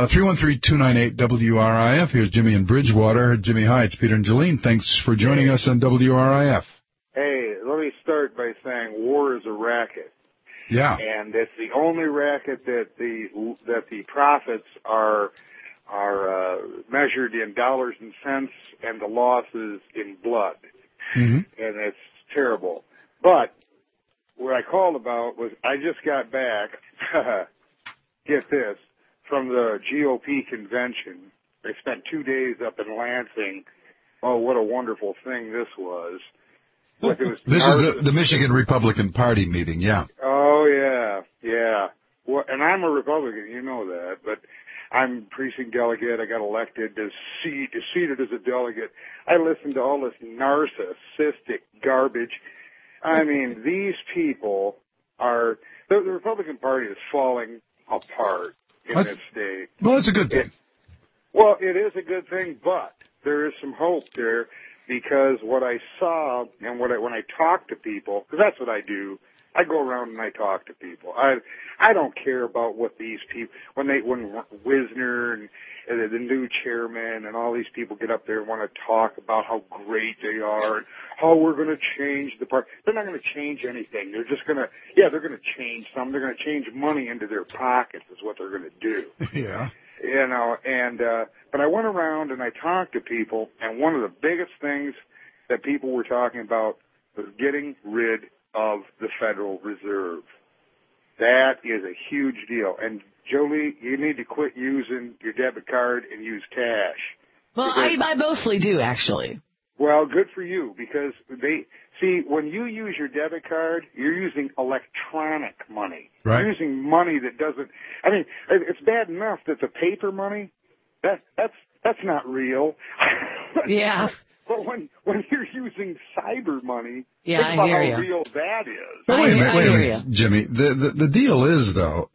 313-298-WRIF. Here's Jimmy in Bridgewater. Jimmy, hi. It's Peter and Jolene. Thanks for joining us on WRIF. Hey, let me start by saying war is a racket. Yeah. And it's the only racket that the profits are measured in dollars and cents, and the losses in blood. Mm-hmm. And it's terrible. But what I called about was I just got back. Get this, from the GOP convention. I spent 2 days up in Lansing. Oh, what a wonderful thing this was. This is the Michigan Republican Party meeting, yeah. Oh, yeah. Well, and I'm a Republican, you know that, but I'm precinct delegate. I got elected seated as a delegate. I listen to all this narcissistic garbage. I mean, these people are, the Republican Party is falling apart in this state. Well, it's a good thing. Well, it is a good thing, but there is some hope there, because what I saw and when I talk to people, because that's what I do, I go around and I talk to people. I don't care about what these people, when Wisner and the new chairman and all these people get up there and want to talk about how great they are and how we're going to change the party. They're not going to change anything. They're just going to, they're going to change some. They're going to change money into their pockets is what they're going to do. Yeah. You know, and, but I went around and I talked to people, and one of the biggest things that people were talking about was getting rid of the Federal Reserve. That is a huge deal. And Jolie, you need to quit using your debit card and use cash. Well, I mostly do, actually. Well, good for you, because when you use your debit card, you're using electronic money. Right. You're using money that doesn't, I mean, it's bad enough that the paper money, that's not real. Yeah. But when you're using cyber money, think about how real that is. But wait a minute, Jimmy. The deal is, though,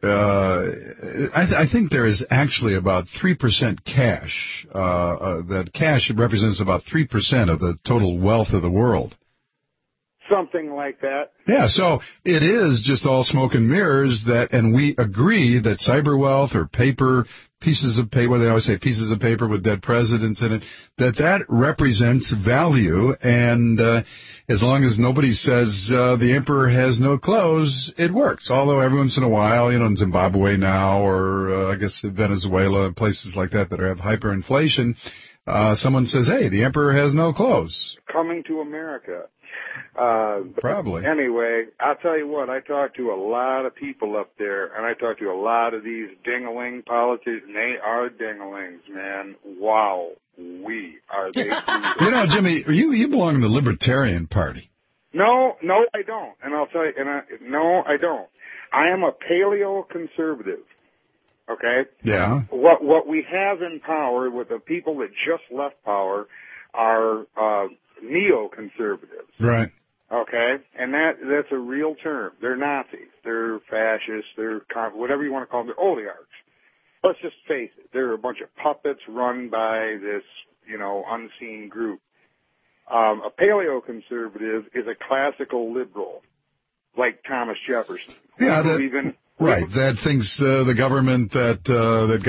I think there is actually about 3% cash. That cash represents about 3% of the total wealth of the world. Something like that. Yeah, so it is just all smoke and mirrors and we agree that cyber wealth or paper, pieces of paper, they always say pieces of paper with dead presidents in it, that represents value, and as long as nobody says the emperor has no clothes, it works. Although every once in a while, in Zimbabwe now, or I guess Venezuela, places like that have hyperinflation, someone says, hey, the emperor has no clothes. Coming to America. Probably. Anyway, I'll tell you what, I talked to a lot of people up there, and I talked to a lot of these ding-a-ling politicians, and they are ding-a-lings, man. Wow. Are they? Jimmy, you belong in the Libertarian Party. No, I don't. And I'll tell you, no, I don't. I am a paleo-conservative. Okay? Yeah. What we have in power with the people that just left power are neoconservatives. Right. Okay? And that's a real term. They're Nazis. They're fascists. They're whatever you want to call them. They're oligarchs. Let's just face it. They're a bunch of puppets run by this, unseen group. A paleoconservative is a classical liberal, like Thomas Jefferson. Yeah, that thinks the government that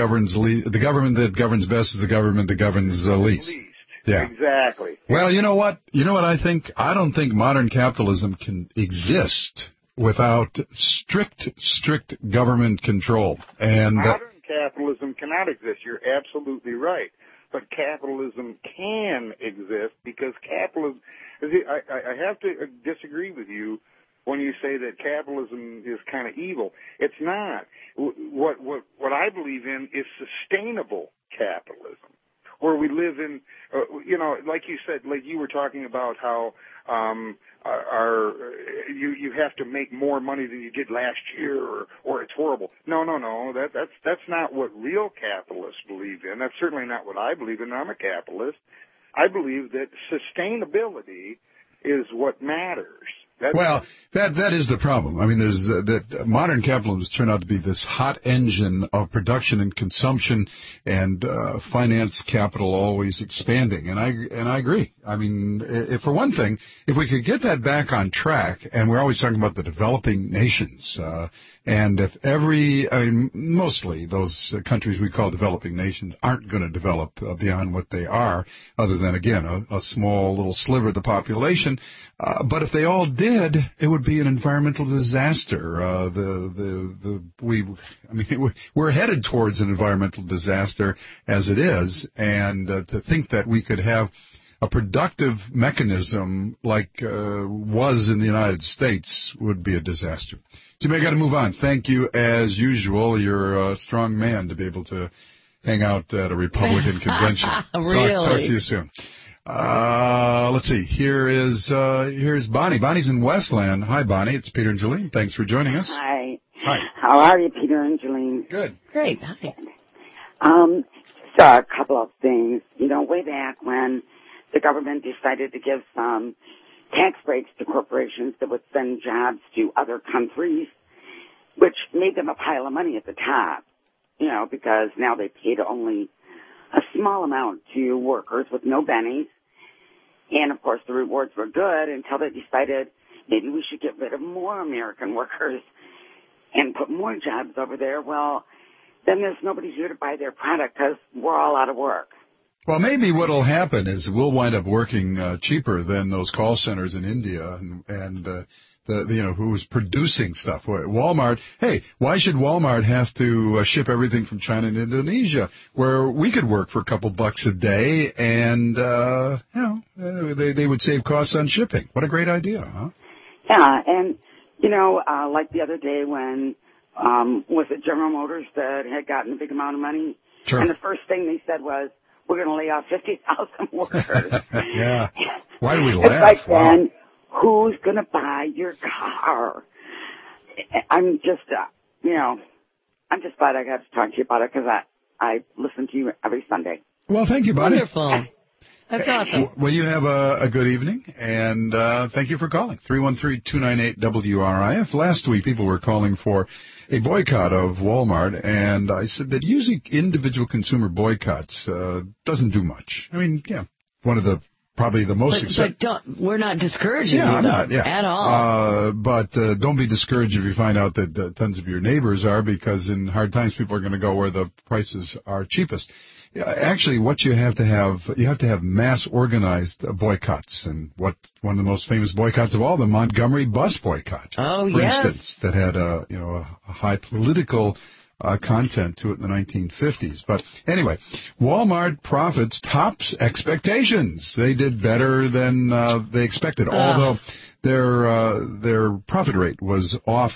governs best is the government that governs least. Yeah. Exactly. Well, you know what? I think? I don't think modern capitalism can exist without strict government control. And modern capitalism cannot exist. You're absolutely right. But capitalism can exist because capitalism. I have to disagree with you when you say that capitalism is kind of evil. It's not. What I believe in is sustainable capitalism, where we live in, like you said, like you were talking about how you have to make more money than you did last year, or it's horrible. No. That's not what real capitalists believe in. That's certainly not what I believe in. I'm a capitalist. I believe that sustainability is what matters. That is the problem. I mean, there's that modern capitalism has turned out to be this hot engine of production and consumption, and finance capital always expanding. And I agree. I mean, for one thing, if we could get that back on track, and we're always talking about the developing nations, and if mostly those countries we call developing nations aren't going to develop beyond what they are, other than again a small little sliver of the population. But if they all did, it would be an environmental disaster. We're headed towards an environmental disaster as it is, and to think that we could have a productive mechanism like was in the United States would be a disaster. Jimmy, I got to move on. Thank you as usual. You're a strong man to be able to hang out at a Republican convention. Really? Talk to you soon. Let's see. Here's Bonnie. Bonnie's in Westland. Hi, Bonnie. It's Peter and Julie. Thanks for joining us. Hi. Hi. How are you, Peter and Jolene? Good. Great. Hi. So a couple of things. Way back when the government decided to give some tax breaks to corporations that would send jobs to other countries, which made them a pile of money at the top, because now they paid only a small amount to workers with no bennies. And, of course, the rewards were good until they decided maybe we should get rid of more American workers and put more jobs over there. Well, then there's nobody here to buy their product because we're all out of work. Well, maybe what will happen is we'll wind up working cheaper than those call centers in India and who's producing stuff. Walmart, hey, why should Walmart have to ship everything from China and Indonesia where we could work for a couple bucks a day and, they would save costs on shipping. What a great idea, huh? Yeah, and, like the other day when, was it General Motors that had gotten a big amount of money? Sure. And the first thing they said was, we're going to lay off 50,000 workers. Yeah. Why do we laugh? It's like, then, who's going to buy your car? I'm just, I'm just glad I got to talk to you about it because I listen to you every Sunday. Well, thank you, buddy. Wonderful. That's awesome. Well, you have a good evening, and thank you for calling. 313-298-WRIF. Last week, people were calling for a boycott of Walmart, and I said that using individual consumer boycotts doesn't do much. I mean, yeah, one of the probably the most we're not discouraging you, I'm not, at all. But don't be discouraged if you find out that tons of your neighbors are, because in hard times, people are going to go where the prices are cheapest. Actually, what you have to have mass organized boycotts, and one of the most famous boycotts of all, the Montgomery bus boycott. Oh, for yes. instance, that had a high political content to it in the 1950s. But anyway, Walmart profits tops expectations. They did better than they expected, although their profit rate was off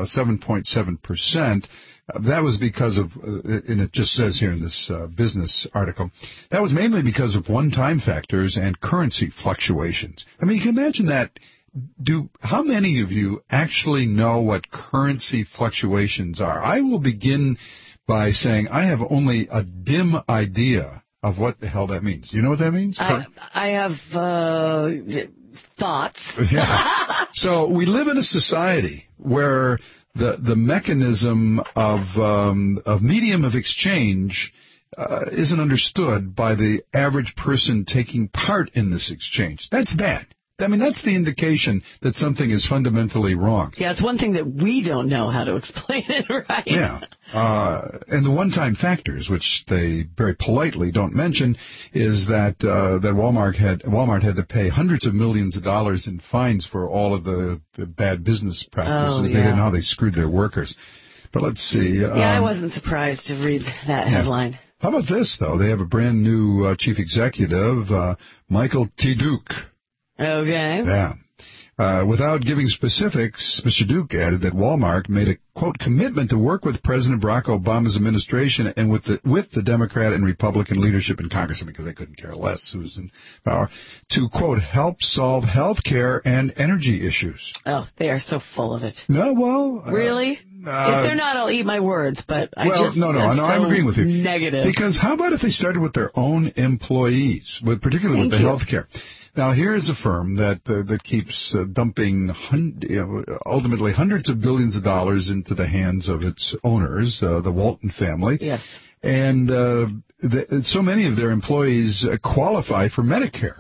7.7%. That was because of, and it just says here in this business article, that was mainly because of one-time factors and currency fluctuations. I mean, you can imagine that. How many of you actually know what currency fluctuations are? I will begin by saying I have only a dim idea of what the hell that means. Do you know what that means? I have thoughts. Yeah. So we live in a society where the mechanism of medium of exchange isn't understood by the average person taking part in this exchange. That's bad. I mean, that's the indication that something is fundamentally wrong. Yeah, it's one thing that we don't know how to explain it, right? Yeah. And the one-time factors, which they very politely don't mention, is that Walmart had to pay hundreds of millions of dollars in fines for all of the bad business practices. Oh, yeah. They didn't know how they screwed their workers. But let's see. I wasn't surprised to read that headline. How about this, though? They have a brand new chief executive, Michael T. Duke. Okay. Yeah. Without giving specifics, Mr. Duke added that Walmart made a, quote, commitment to work with President Barack Obama's administration and with the Democrat and Republican leadership in Congress, because they couldn't care less who's in power, to, quote, help solve health care and energy issues. Oh, they are so full of it. No, well... Really? If they're not, I'll eat my words, but I'm agreeing with you. Negative. Because how about if they started with their own employees, particularly with the health care? Now, here is a firm that keeps dumping ultimately hundreds of billions of dollars into the hands of its owners, the Walton family. Yes. And so many of their employees qualify for Medicaid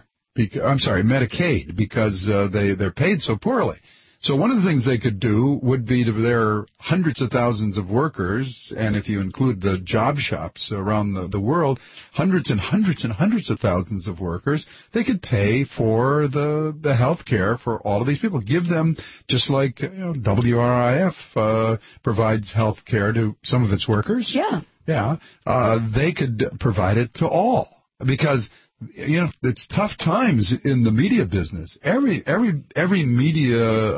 because they're paid so poorly. So one of the things they could do would be to their hundreds of thousands of workers, and if you include the job shops around the world, hundreds and hundreds and hundreds of thousands of workers, they could pay for the health care for all of these people. Give them, just like WRIF provides health care to some of its workers. Yeah. Yeah. They could provide it to all, because it's tough times in the media business. Every media.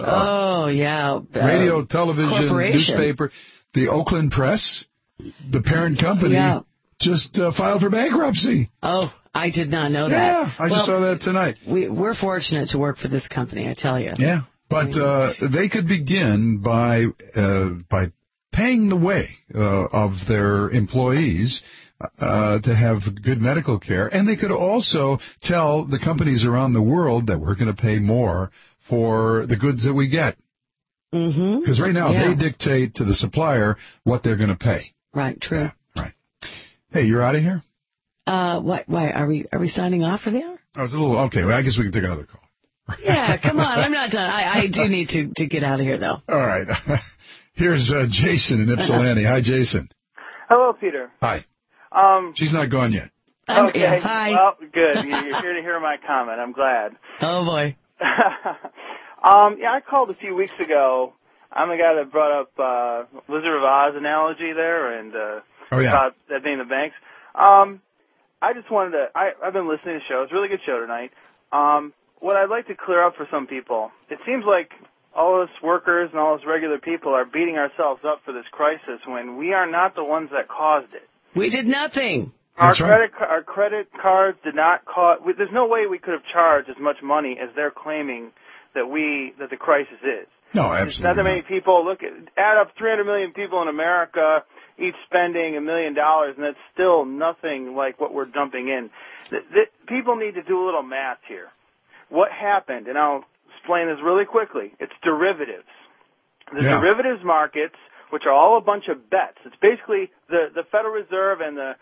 Radio, television, newspaper, the Oakland Press, the parent company, just filed for bankruptcy. Oh, I did not know that. Yeah, I just saw that tonight. We're fortunate to work for this company, I tell you. Yeah. But they could begin by paying the way of their employees to have good medical care, and they could also tell the companies around the world that we're going to pay more for the goods that we get. Because right now they dictate to the supplier what they're going to pay. Right, true. Yeah, right. Hey, you're out of here? Why are we signing off for the hour? Oh, it's a little okay. Well, I guess we can take another call. Yeah, come on. I'm not done. I do need to get out of here, though. All right. Here's Jason in Ypsilanti. Hi, Jason. Hello, Peter. Hi. She's not gone yet. Okay. Yeah, hi. Well, good. You're here to hear my comment. I'm glad. Oh, boy. Yeah, I called a few weeks ago. I'm the guy that brought up Wizard of Oz analogy there and about that being the banks. I just wanted to, I've been listening to the show. It's a really good show tonight. What I'd like to clear up for some people, it seems like all us workers and all us regular people are beating ourselves up for this crisis when we are not the ones that caused it. We did nothing. Our credit cards did not cause. There's no way we could have charged as much money as they're claiming that the crisis is. No, absolutely. It's not that many people. Add up 300 million people in America, each spending $1 million, and that's still nothing like what we're dumping in. People need to do a little math here. What happened, and I'll explain this really quickly. It's derivatives. The derivatives markets, which are all a bunch of bets. It's basically the Federal Reserve and the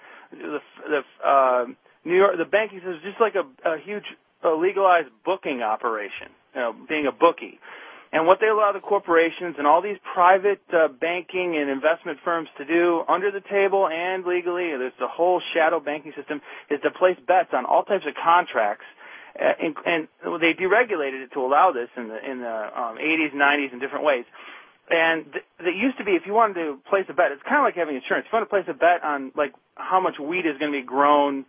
New York, the banking system is just like a huge legalized booking operation, being a bookie. And what they allow the corporations and all these private banking and investment firms to do under the table and legally, there's the whole shadow banking system, is to place bets on all types of contracts. And they deregulated it to allow this in the 80s, 90s, in different ways. And it used to be, if you wanted to place a bet, it's kind of like having insurance. If you want to place a bet on like how much wheat is going to be grown,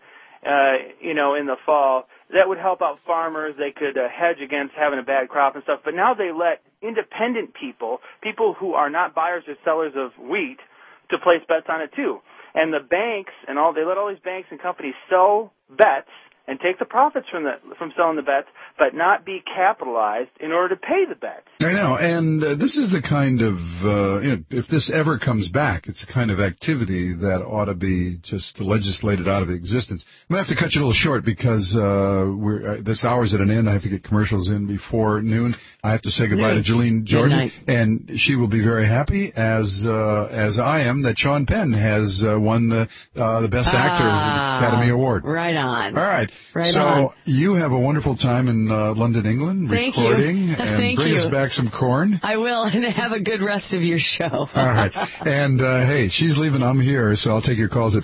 in the fall, that would help out farmers. They could hedge against having a bad crop and stuff. But now they let independent people who are not buyers or sellers of wheat, to place bets on it too. And the banks and they let all these banks and companies sell bets and take the profits from selling the bets, but not be capitalized in order to pay the bets. I know, and this is the kind of, if this ever comes back, it's the kind of activity that ought to be just legislated out of existence. I'm going to have to cut you a little short because this hour's at an end. I have to get commercials in before noon. I have to say goodbye to Jolene Jordan, and she will be very happy, as I am, that Sean Penn has won the Best Actor Academy Award. Right on. All right. Right on. You have a wonderful time in London, England, recording, and bring us back some corn. I will, and have a good rest of your show. All right. And, hey, she's leaving, I'm here, so I'll take your calls at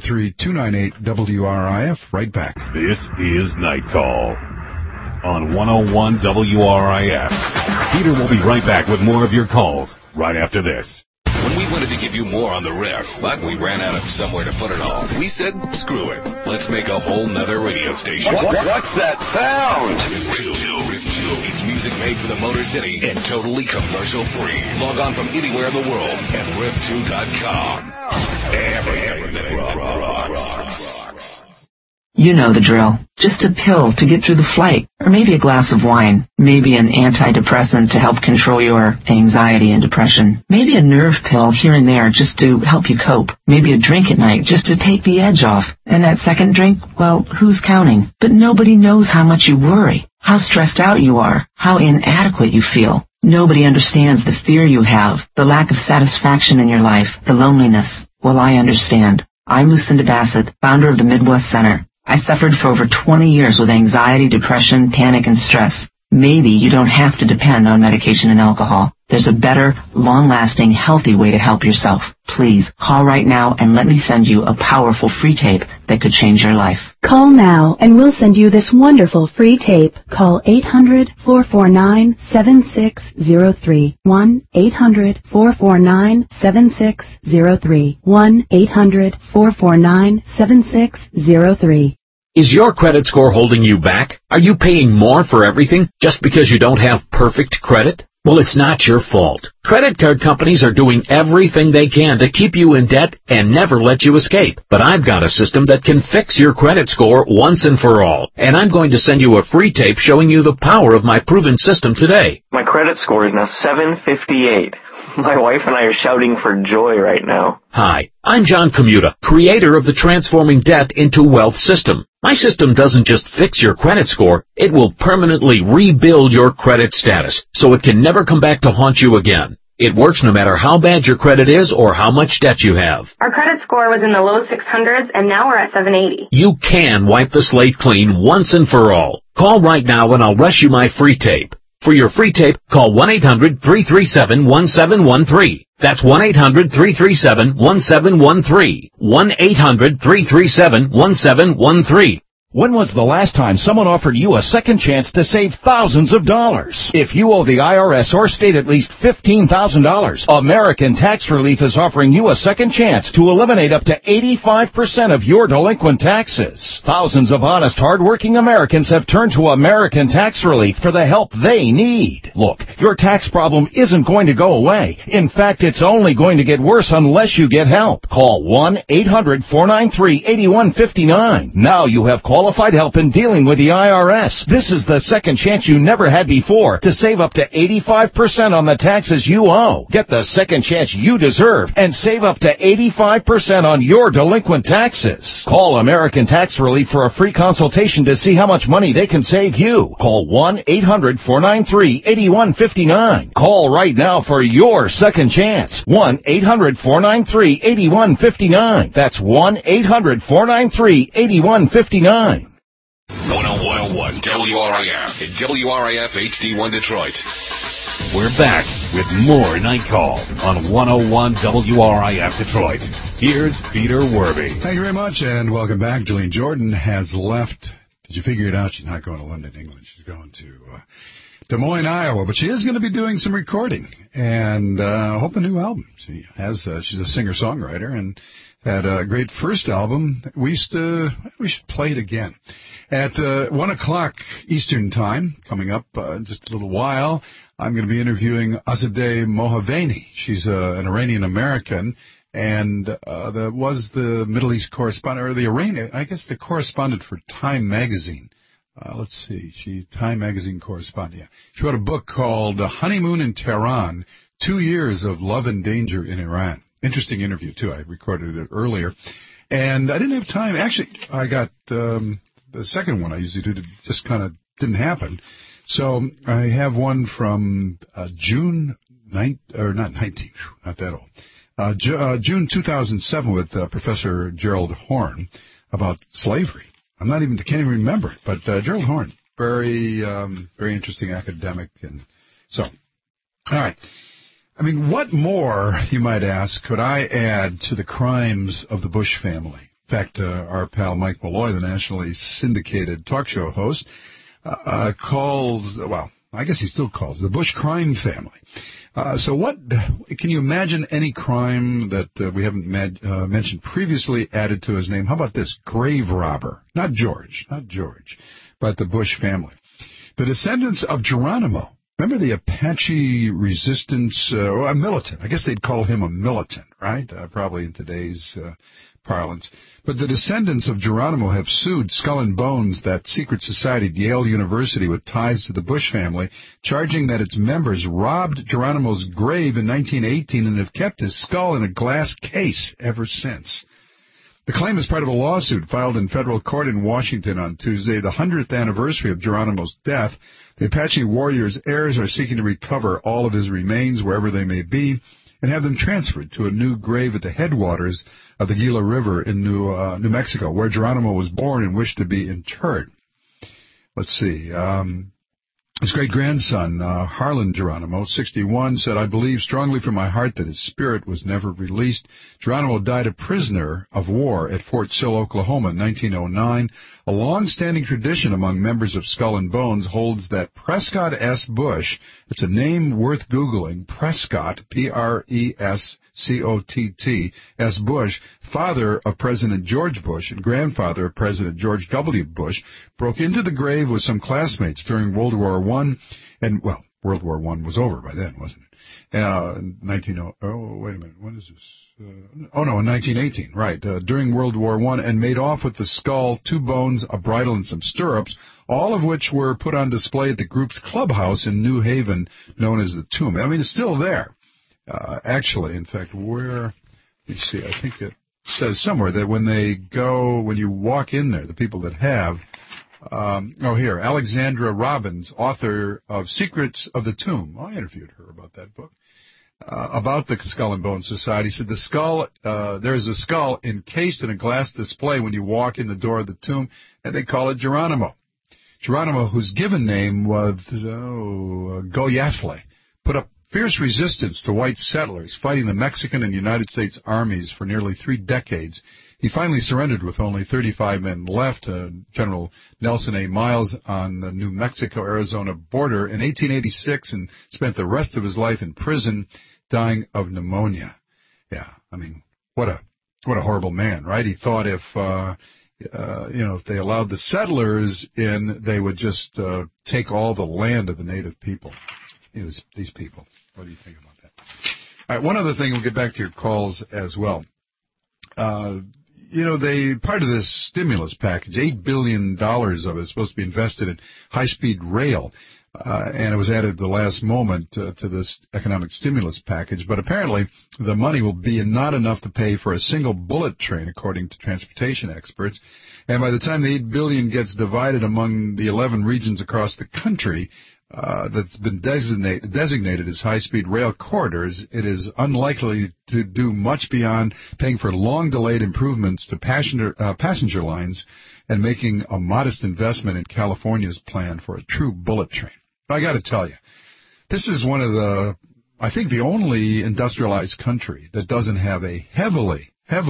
313-298-WRIF. Right back. This is Night Call on 101 WRIF. Peter will be right back with more of your calls right after this. When we wanted to give you more on the riff, but we ran out of somewhere to put it all, we said, screw it. Let's make a whole nother radio station. What's that sound? Riff 2. It's music made for the Motor City and totally commercial free. Log on from anywhere in the world at riff2.com. Everything rocks. You know the drill. Just a pill to get through the flight, or maybe a glass of wine, maybe an antidepressant to help control your anxiety and depression, maybe a nerve pill here and there just to help you cope, maybe a drink at night just to take the edge off, and that second drink, well, who's counting? But nobody knows how much you worry, how stressed out you are, how inadequate you feel. Nobody understands the fear you have, the lack of satisfaction in your life, the loneliness. Well, I understand. I'm Lucinda Bassett, founder of the Midwest Center. I suffered for over 20 years with anxiety, depression, panic, and stress. Maybe you don't have to depend on medication and alcohol. There's a better, long-lasting, healthy way to help yourself. Please, call right now and let me send you a powerful free tape that could change your life. Call now and we'll send you this wonderful free tape. Call 800-449-7603. 1-800-449-7603. 1-800-449-7603. Is your credit score holding you back? Are you paying more for everything just because you don't have perfect credit? Well, it's not your fault. Credit card companies are doing everything they can to keep you in debt and never let you escape. But I've got a system that can fix your credit score once and for all. And I'm going to send you a free tape showing you the power of my proven system today. My credit score is now 758. My wife and I are shouting for joy right now. Hi, I'm John Commuta, creator of the Transforming Debt into Wealth system. My system doesn't just fix your credit score, it will permanently rebuild your credit status, so it can never come back to haunt you again. It works no matter how bad your credit is or how much debt you have. Our credit score was in the low 600s, and now we're at 780. You can wipe the slate clean once and for all. Call right now and I'll rush you my free tape. For your free tape, call 1-800-337-1713. That's 1-800-337-1713. 1-800-337-1713. When was the last time someone offered you a second chance to save thousands of dollars? If you owe the IRS or state at least $15,000, American Tax Relief is offering you a second chance to eliminate up to 85% of your delinquent taxes. Thousands of honest, hardworking Americans have turned to American Tax Relief for the help they need. Look, your tax problem isn't going to go away. In fact, it's only going to get worse unless you get help. Call 1-800-493-8159. Now you have qualified help in dealing with the IRS. This is the second chance you never had before to save up to 85% on the taxes you owe. Get the second chance you deserve and save up to 85% on your delinquent taxes. Call American Tax Relief for a free consultation to see how much money they can save you. Call 1-800-493-8159. Call right now for your second chance. 1-800-493-8159. That's 1-800-493-8159. 101.1 WRIF and WRIF HD1 Detroit. We're back with more Night Call on 101 WRIF Detroit. Here's Peter Werby. Thank you very much, and welcome back. Jillian Jordan has left. Did you figure it out? She's not going to London, England. She's going to Des Moines, Iowa, but she is going to be doing some recording and hope a new album. She has. She's a singer-songwriter and had a great first album. We should play it again. At 1 o'clock Eastern Time, coming up in just a little while, I'm going to be interviewing Azadeh Mohaveni. She's an Iranian-American, and was the Middle East correspondent, or the correspondent for Time Magazine. Let's see, Time Magazine correspondent, yeah. She wrote a book called Honeymoon in Tehran, 2 Years of Love and Danger in Iran. Interesting interview, too. I recorded it earlier. And I didn't have time. Actually, I got the second one I usually do, just kind of didn't happen. So I have one from June 2007 with Professor Gerald Horne about slavery. Can't even remember it, but Gerald Horne, very interesting academic. And so, all right. I mean, what more, you might ask, could I add to the crimes of the Bush family? In fact, our pal Mike Malloy, the nationally syndicated talk show host, calls, well, I guess he still calls the Bush crime family. So what, can you imagine any crime that we haven't mentioned previously added to his name? How about this? Grave robber. Not George, but the Bush family. The descendants of Geronimo. Remember the Apache resistance, or a militant. I guess they'd call him a militant, right? Probably in today's parlance. But the descendants of Geronimo have sued Skull and Bones, that secret society at Yale University with ties to the Bush family, charging that its members robbed Geronimo's grave in 1918 and have kept his skull in a glass case ever since. The claim is part of a lawsuit filed in federal court in Washington on Tuesday, the 100th anniversary of Geronimo's death. The Apache warrior's heirs are seeking to recover all of his remains, wherever they may be, and have them transferred to a new grave at the headwaters of the Gila River in New Mexico, where Geronimo was born and wished to be interred. Let's see. His great-grandson, Harlan Geronimo, 61, said, "I believe strongly from my heart that his spirit was never released." Geronimo died a prisoner of war at Fort Sill, Oklahoma in 1909. A long-standing tradition among members of Skull and Bones holds that Prescott S. Bush, it's a name worth Googling, Prescott, P-R-E-S-C-O-T-T, S. Bush, father of President George Bush and grandfather of President George W. Bush, broke into the grave with some classmates during World War I, and, well, World War I was over by then, wasn't it? In 1918, right. During World War I, and made off with the skull, 2 bones, a bridle, and some stirrups, all of which were put on display at the group's clubhouse in New Haven, known as the Tomb. I mean, it's still there. Actually, in fact, let me see, I think it says somewhere that when you walk in there, the people that have, here, Alexandra Robbins, author of Secrets of the Tomb. I interviewed her about that book, about the Skull and Bones Society. Said the skull, there's a skull encased in a glass display when you walk in the door of the tomb, and they call it Geronimo. Geronimo, whose given name was Goyatle, put up fierce resistance to white settlers fighting the Mexican and United States armies for nearly 3 decades. He finally surrendered with only 35 men left. General Nelson A. Miles on the New Mexico-Arizona border in 1886, and spent the rest of his life in prison, dying of pneumonia. Yeah, I mean, what a horrible man, right? He thought if they allowed the settlers in, they would just take all the land of the native people. These people. What do you think about that? All right, one other thing, we'll get back to your calls as well. Part of this stimulus package, $8 billion of it is supposed to be invested in high-speed rail, and it was added at the last moment to this economic stimulus package. But apparently, the money will be not enough to pay for a single bullet train, according to transportation experts. And by the time the $8 billion gets divided among the 11 regions across the country that's been designated as high-speed rail corridors, it is unlikely to do much beyond paying for long-delayed improvements to passenger lines and making a modest investment in California's plan for a true bullet train. I got to tell you, this is one of I think the only industrialized country that doesn't have a heavily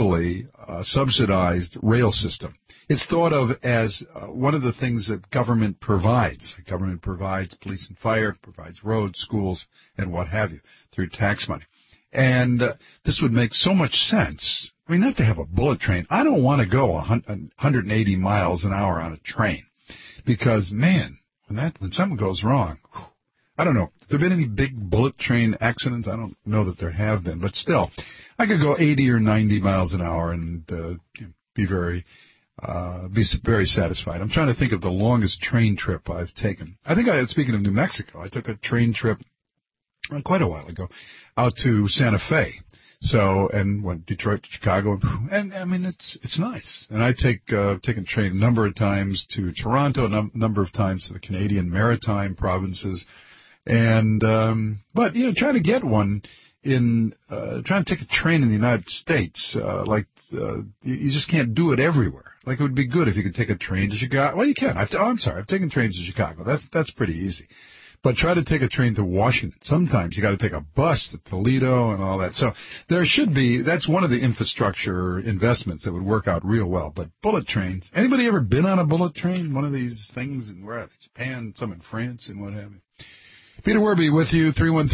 subsidized rail system. It's thought of as one of the things that government provides. Government provides police and fire, provides roads, schools, and what have you, through tax money. And this would make so much sense. I mean, not to have a bullet train. I don't want to go 180 miles an hour on a train. Because, man, when something goes wrong, I don't know. Have there been any big bullet train accidents? I don't know that there have been. But still, I could go 80 or 90 miles an hour and be very satisfied. I'm trying to think of the longest train trip I've taken. I think speaking of New Mexico, I took a train trip quite a while ago out to Santa Fe. And went Detroit to Chicago, and I mean it's nice. And I taken train a number of times to Toronto, a number of times to the Canadian Maritime provinces, and but trying to get one trying to take a train in the United States, you just can't do it everywhere. Like, it would be good if you could take a train to Chicago. Well, you can. I've taken trains to Chicago. That's pretty easy. But try to take a train to Washington. Sometimes you got to take a bus to Toledo and all that. So that's one of the infrastructure investments that would work out real well. But bullet trains, anybody ever been on a bullet train? One of these things, and where are they? Japan, some in France, and what have you. Peter Werby with you,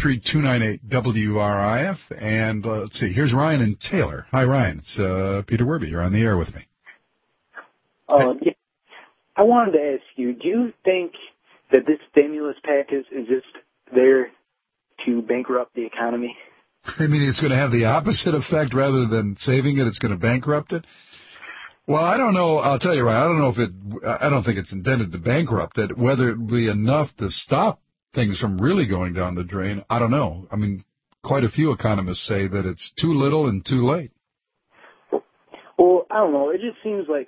313-298-WRIF. And let's see, here's Ryan and Taylor. Hi, Ryan. It's Peter Werby. You're on the air with me. Yeah. I wanted to ask you, do you think that this stimulus package is just there to bankrupt the economy? I mean, it's going to have the opposite effect rather than saving it. It's going to bankrupt it. Well, I don't know. I'll tell you, Ryan, I don't think it's intended to bankrupt it. Whether it will be enough to stop things from really going down the drain, I don't know. I mean, quite a few economists say that it's too little and too late. Well, I don't know. It just seems like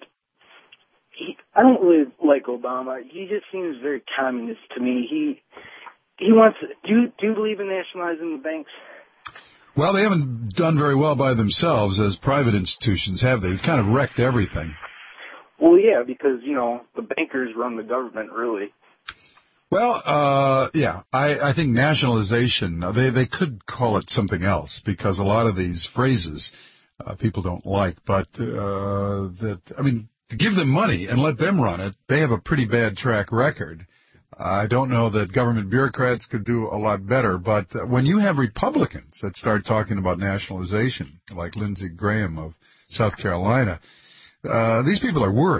I don't really like Obama. He just seems very communist to me. He wants. Do you believe in nationalizing the banks? Well, they haven't done very well by themselves as private institutions, have they? They've kind of wrecked everything. Well, yeah, because the bankers run the government, really. Well, yeah, I think nationalization. They could call it something else because a lot of these phrases people don't like. But to give them money and let them run it, they have a pretty bad track record. I don't know that government bureaucrats could do a lot better, but when you have Republicans that start talking about nationalization, like Lindsey Graham of South Carolina, these people are worried.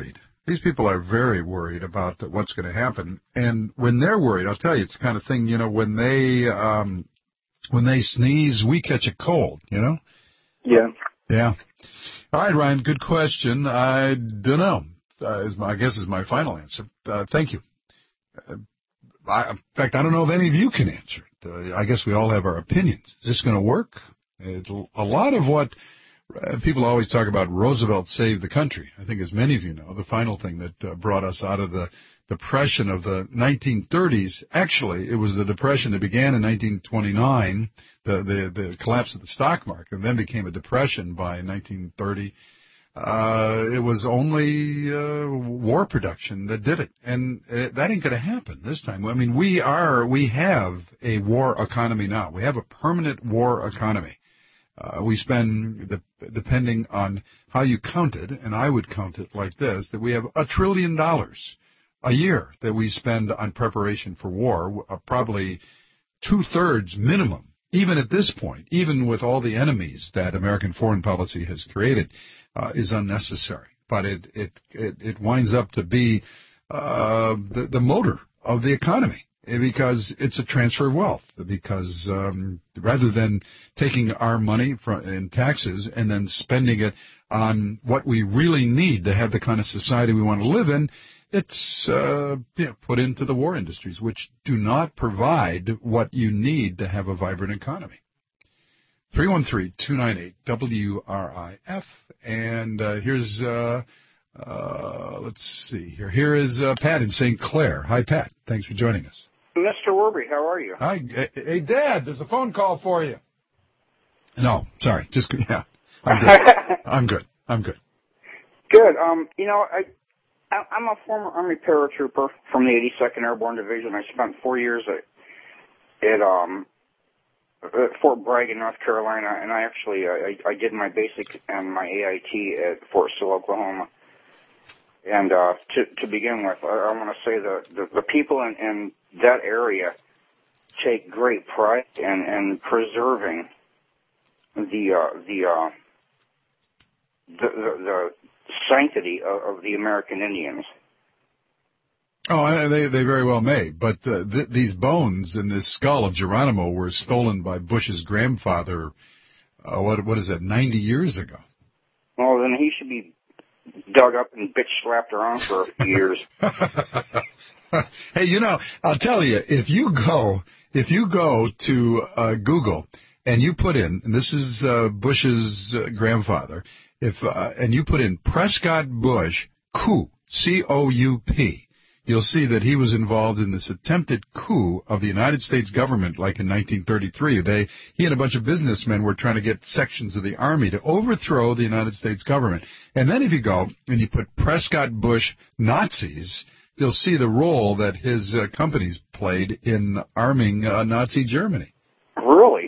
These people are very worried about what's going to happen. And when they're worried, I'll tell you, it's the kind of thing, when they sneeze, we catch a cold, Yeah. Yeah. All right, Ryan, good question. I don't know. I guess is my final answer. Thank you. In fact, I don't know if any of you can answer it. I guess we all have our opinions. Is this going to work? A lot of what people always talk about, Roosevelt saved the country. I think, as many of you know, the final thing that brought us out of the depression of the 1930s, actually, it was the depression that began in 1929, the collapse of the stock market, and then became a depression by 1930. It was only war production that did it, and that ain't going to happen this time. I mean, we have a war economy now. We have a permanent war economy. We spend, depending on how you count it, and I would count it like this, that we have $1 trillion a year that we spend on preparation for war, probably 2/3 minimum. Even at this point, even with all the enemies that American foreign policy has created, is unnecessary. But it winds up to be the motor of the economy, because it's a transfer of wealth. Because rather than taking our money in taxes and then spending it on what we really need to have the kind of society we want to live in, it's put into the war industries, which do not provide what you need to have a vibrant economy. 313-298-WRIF. And here's, let's see here. Here is Pat in St. Clair. Hi, Pat. Thanks for joining us. Mr. Werby, how are you? Hi. Hey, Dad, there's a phone call for you. No, sorry. Yeah. I'm good. Good. I'm a former Army paratrooper from the 82nd Airborne Division. I spent 4 years at Fort Bragg in North Carolina, and I I did my basic and my AIT at Fort Sill, Oklahoma. And to begin with, I want to say the people in that area take great pride in preserving the sanctity of the American Indians. Oh, they very well may. But these bones and this skull of Geronimo were stolen by Bush's grandfather, what is that, 90 years ago? Well, then he should be dug up and bitch slapped around for a few years. Hey, I'll tell you, if you go to Google and you put in, and this is Bush's grandfather, and you put in Prescott Bush coup, C-O-U-P, you'll see that he was involved in this attempted coup of the United States government, like in 1933. He and a bunch of businessmen were trying to get sections of the Army to overthrow the United States government. And then if you go and you put Prescott Bush Nazis, you'll see the role that his companies played in arming Nazi Germany. Really?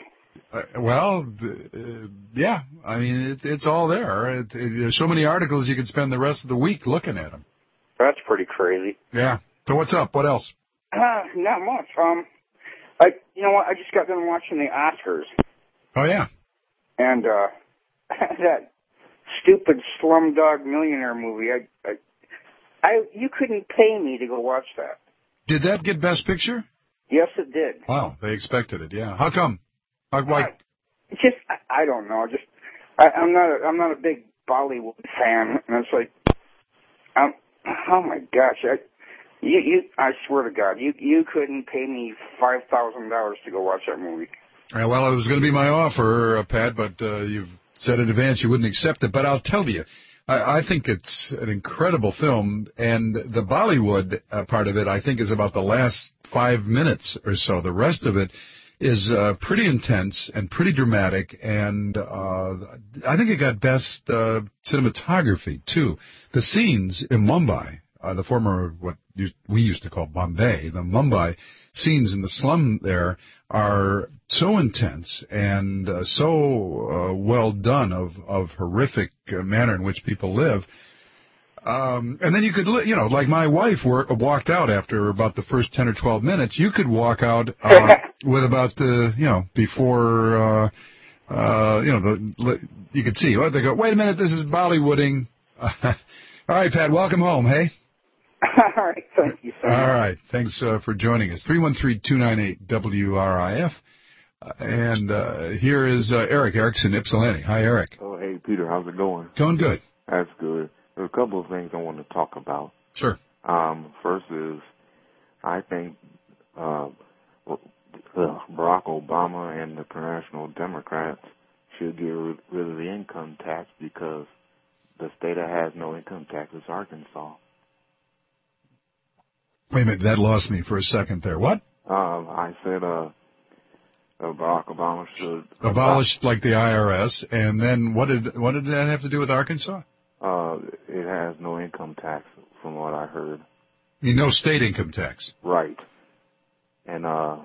Yeah. I mean, it's all there. There's so many articles you could spend the rest of the week looking at them. That's pretty crazy. Yeah. So what's up? What else? Not much. You know what? I just got done watching the Oscars. Oh yeah. And that stupid Slumdog Millionaire movie. You couldn't pay me to go watch that. Did that get Best Picture? Yes, it did. Wow, they expected it. Yeah. How come? Why? I don't know. I'm not a big Bollywood fan, and it's like, oh my gosh, I swear to God, you couldn't pay me $5,000 to go watch that movie. Well, it was going to be my offer, Pat, but you've said in advance you wouldn't accept it. But I'll tell you, I think it's an incredible film, and the Bollywood part of it, I think, is about the last 5 minutes or so. The rest of it is pretty intense and pretty dramatic, and I think it got best cinematography, too. The scenes in Mumbai, the former, what we used to call Bombay, the Mumbai scenes in the slum there are so intense and so well done of horrific manner in which people live. And then you could, like my wife walked out after about the first 10 or 12 minutes. You could walk out with about before, you could see. They go, wait a minute, this is Bollywooding. All right, Pat, welcome home, hey? All right, thank you so much. All right, thanks for joining us. 313-298-WRIF. And here is Eric. Eric's in Ypsilanti. Hi, Eric. Oh, hey, Peter, how's it going? Going good. That's good. There's a couple of things I want to talk about. Sure. First is I think Barack Obama and the Congressional Democrats should get rid of the income tax because the state that has no income tax is Arkansas. Wait a minute, that lost me for a second there. What? I said Barack Obama should abolish like the IRS, and then what did that have to do with Arkansas? It has no income tax, from what I heard. You mean no state income tax? Right. And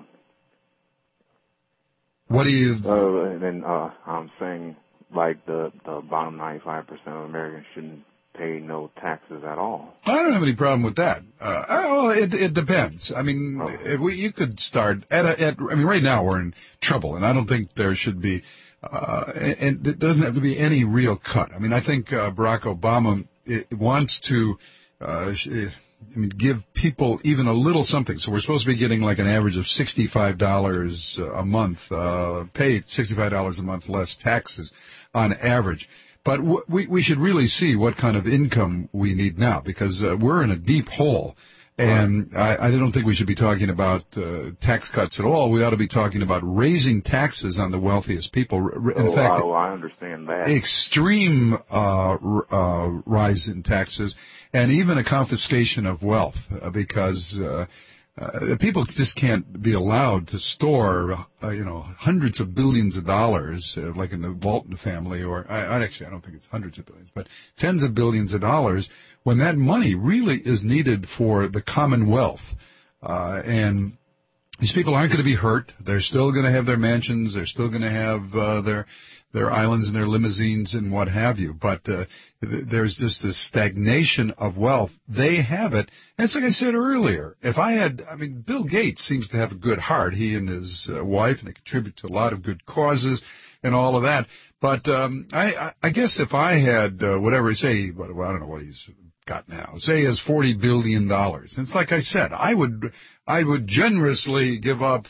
what do you? And then I'm saying like the bottom 95% of Americans shouldn't pay no taxes at all. I don't have any problem with that. It depends. I mean, you could start right now we're in trouble, and I don't think there should be, and it doesn't have to be any real cut. I mean, I think Barack Obama wants to, give people even a little something. So we're supposed to be getting like an average of $65 a month, paid $65 a month less taxes on average. But we should really see what kind of income we need now, because we're in a deep hole, and I don't think we should be talking about tax cuts at all. We ought to be talking about raising taxes on the wealthiest people. In fact, I understand that. Extreme rise in taxes, and even a confiscation of wealth, because people just can't be allowed to store, hundreds of billions of dollars, like in the Walton family, or I don't think it's hundreds of billions, but tens of billions of dollars, when that money really is needed for the commonwealth. And these people aren't going to be hurt. They're still going to have their mansions. They're still going to have their islands and their limousines and what have you. But there's just a stagnation of wealth. They have it. And it's like I said earlier, Bill Gates seems to have a good heart. He and his wife, and they contribute to a lot of good causes and all of that. But I guess if I had I don't know what he's got now. Say he has $40 billion. And it's like I said, I would generously give up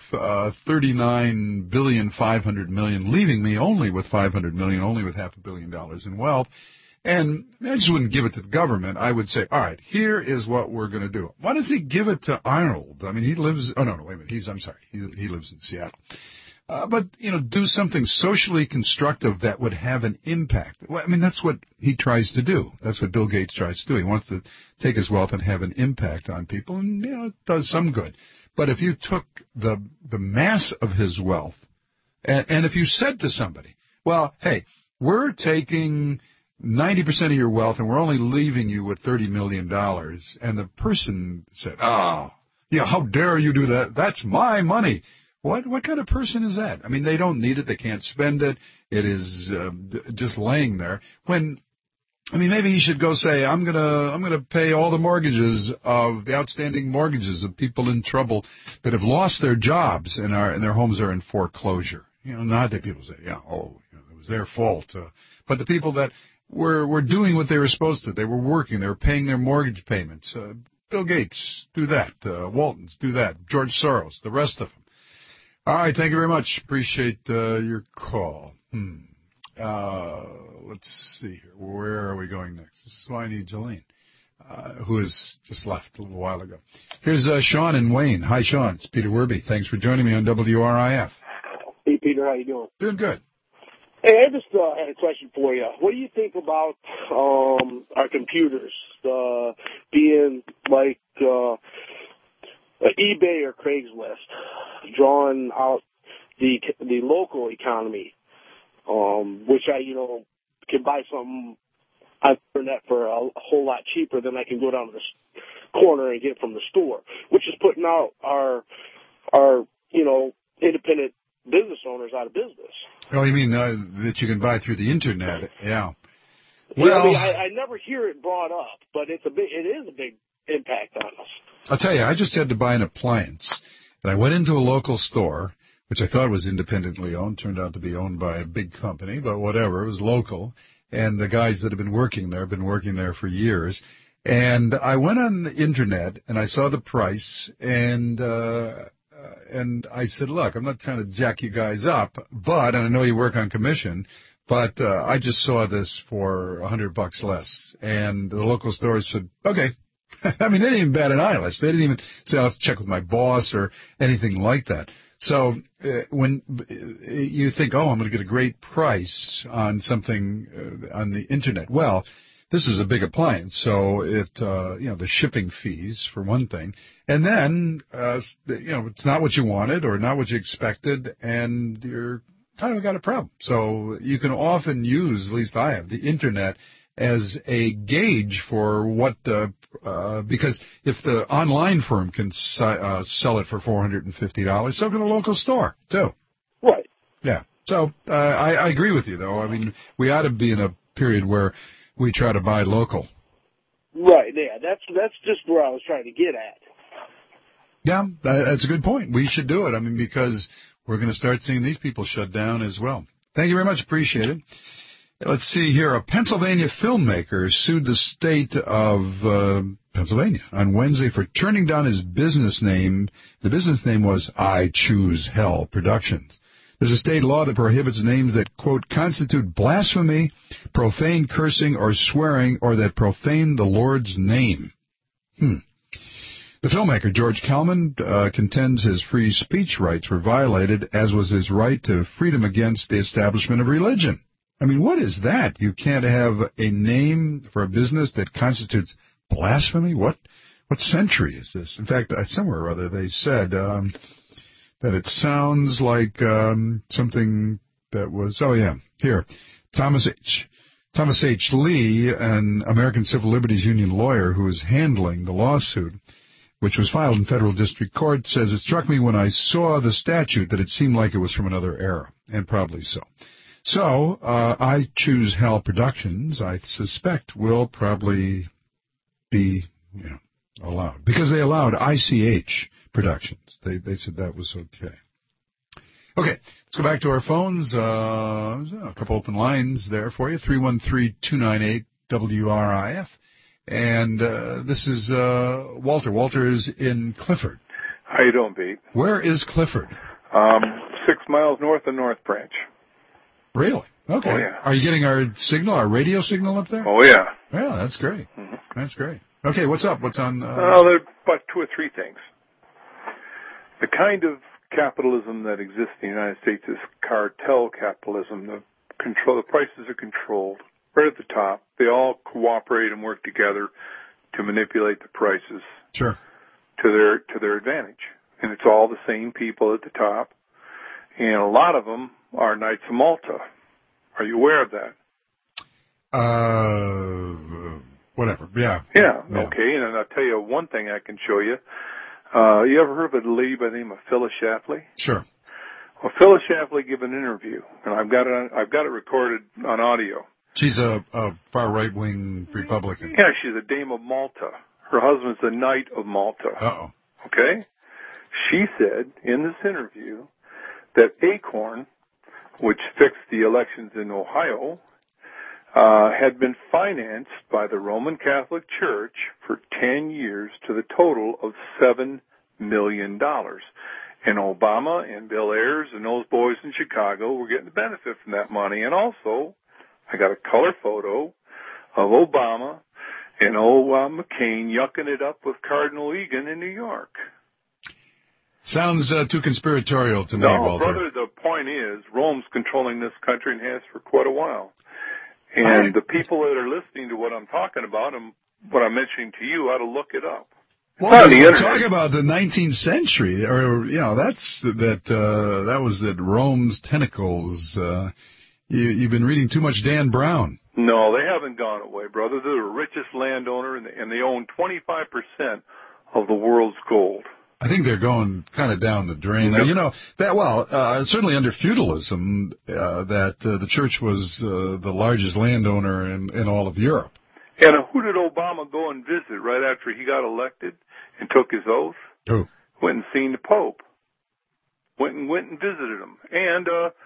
$39,500,000,000, leaving me only with $500 million, only with $500 million in wealth. And I just wouldn't give it to the government. I would say, all right, here is what we're going to do. Why does he give it to Arnold? I mean, he lives. Oh no, wait a minute. He lives in Seattle. But, do something socially constructive that would have an impact. Well, I mean, that's what he tries to do. That's what Bill Gates tries to do. He wants to take his wealth and have an impact on people, and, it does some good. But if you took the mass of his wealth, and if you said to somebody, well, hey, we're taking 90% of your wealth, and we're only leaving you with $30 million, and the person said, how dare you do that? That's my money. What kind of person is that? I mean, they don't need it. They can't spend it. It is just laying there. Maybe he should go say, I'm gonna pay all the mortgages of the outstanding mortgages of people in trouble that have lost their jobs and their homes are in foreclosure. Not that people say, it was their fault. But the people that were doing what they were supposed to. They were working. They were paying their mortgage payments. Bill Gates, do that. Waltons, do that. George Soros, the rest of them. All right, thank you very much. Appreciate your call. Let's see here. Where are we going next? This is why I need Jolene, who has just left a little while ago. Here's Sean and Wayne. Hi, Sean. It's Peter Werby. Thanks for joining me on WRIF. Hey, Peter. How you doing? Doing good. Hey, I just had a question for you. What do you think about our computers being like eBay or Craigslist, drawing out the local economy, which I can buy something on the internet for a whole lot cheaper than I can go down to the corner and get from the store, which is putting out our independent business owners out of business. Oh, you mean that you can buy through the internet? Yeah. Well, I never hear it brought up, but it is a big impact on us. I'll tell you, I just had to buy an appliance, and I went into a local store, which I thought was independently owned, turned out to be owned by a big company, but whatever, it was local, and the guys that have been working there have been working there for years. And I went on the internet and I saw the price, and I said, look, I'm not trying to jack you guys up, and I know you work on commission, but I just saw this for $100 less. And the local stores said, okay. I mean, they didn't even bat an eyelash. They didn't even say, I'll have to check with my boss or anything like that. So when you think, I'm going to get a great price on something on the internet, well, this is a big appliance, so the shipping fees for one thing, and then it's not what you wanted or not what you expected, and you're kind of got a problem. So you can often use, at least I have, the internet as a gauge for what because if the online firm can sell it for $450, so can a local store too. Right. Yeah. So I agree with you, though. I mean, we ought to be in a period where we try to buy local. Right, yeah, that's just where I was trying to get at. Yeah, that's a good point. We should do it. I mean, because we're going to start seeing these people shut down as well. Thank you very much. Appreciate it. Let's see here. A Pennsylvania filmmaker sued the state of Pennsylvania on Wednesday for turning down his business name. The business name was I Choose Hell Productions. There's a state law that prohibits names that, quote, constitute blasphemy, profane cursing, or swearing, or that profane the Lord's name. The filmmaker, George Kalman, contends his free speech rights were violated, as was his right to freedom against the establishment of religion. I mean, what is that? You can't have a name for a business that constitutes blasphemy? What century is this? In fact, somewhere or other they said that it sounds like something that was, here, Thomas H. Lee, an American Civil Liberties Union lawyer who is handling the lawsuit, which was filed in federal district court, says, it struck me when I saw the statute that it seemed like it was from another era, and probably so. So, I Choose Hell Productions, I suspect, will probably be allowed, because they allowed ICH Productions. They said that was okay. Okay, let's go back to our phones. A couple open lines there for you, 313-298-WRIF. And this is Walter. Walter is in Clifford. How you doing, Pete? Where is Clifford? 6 miles north of North Branch. Really? Okay. Oh, yeah. Are you getting our signal, our radio signal up there? Oh, yeah. Yeah, that's great. Mm-hmm. That's great. Okay, what's up? What's on? There are about 2 or 3 things. The kind of capitalism that exists in the United States is cartel capitalism. The prices are controlled right at the top. They all cooperate and work together to manipulate the prices. Sure. To their advantage. And it's all the same people at the top. And a lot of them are Knights of Malta. Are you aware of that? Whatever. Yeah. Yeah. Okay. And I'll tell you one thing I can show you. You ever heard of a lady by the name of Phyllis Schlafly? Sure. Well, Phyllis Schlafly gave an interview, and I've got it recorded on audio. She's a far right-wing Republican. Yeah, she's a Dame of Malta. Her husband's the Knight of Malta. Uh-oh. Okay? She said in this interview that Acorn, which fixed the elections in Ohio, had been financed by the Roman Catholic Church for 10 years to the total of $7 million. And Obama and Bill Ayers and those boys in Chicago were getting the benefit from that money. And also, I got a color photo of Obama and old McCain yucking it up with Cardinal Egan in New York. Sounds too conspiratorial to me, No, Walter. brother, the point is Rome's controlling this country and has for quite a while. And the people that are listening to what I'm talking about and what I'm mentioning to you ought to look it up. Well, talk about the 19th century, or that was Rome's tentacles. You've been reading too much Dan Brown. No, they haven't gone away, brother. They're the richest landowner, and they own 25% of the world's gold. I think they're going kind of down the drain. Yep. Certainly under feudalism, the church was the largest landowner in all of Europe. And who did Obama go and visit right after he got elected and took his oath? Who? Went and seen the Pope. went and visited him. And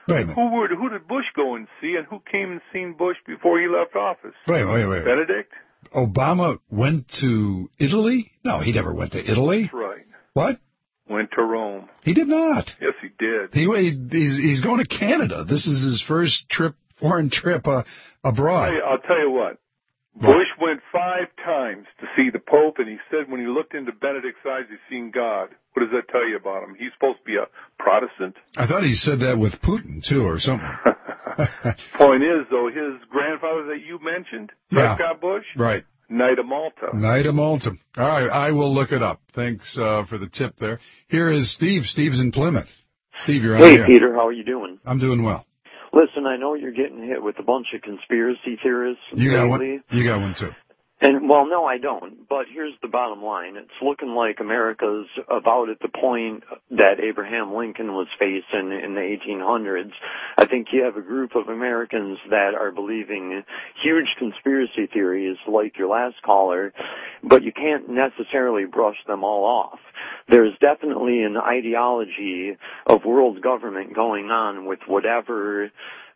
who did Bush go and see, and who came and seen Bush before he left office? Wait. Benedict? Obama went to Italy? No, he never went to Italy. That's right. What? Went to Rome. He did not. Yes, he did. He's going to Canada. This is his first foreign trip abroad. I'll tell you what. Bush went 5 times to see the Pope, and he said when he looked into Benedict's eyes, he's seen God. What does that tell you about him? He's supposed to be a Protestant. I thought he said that with Putin, too, or something. Point is, though, his grandfather that you mentioned, Prescott Bush, right. Knight of Malta. Knight of Malta. All right, I will look it up. Thanks for the tip there. Here is Steve. Steve's in Plymouth. Steve, you're on the air. Hey, Peter, how are you doing? I'm doing well. Listen, I know you're getting hit with a bunch of conspiracy theorists lately. You got one, too. And, well, no, I don't. But here's the bottom line. It's looking like America's about at the point that Abraham Lincoln was facing in the 1800s. I think you have a group of Americans that are believing huge conspiracy theories like your last caller, but you can't necessarily brush them all off. There's definitely an ideology of world government going on with whatever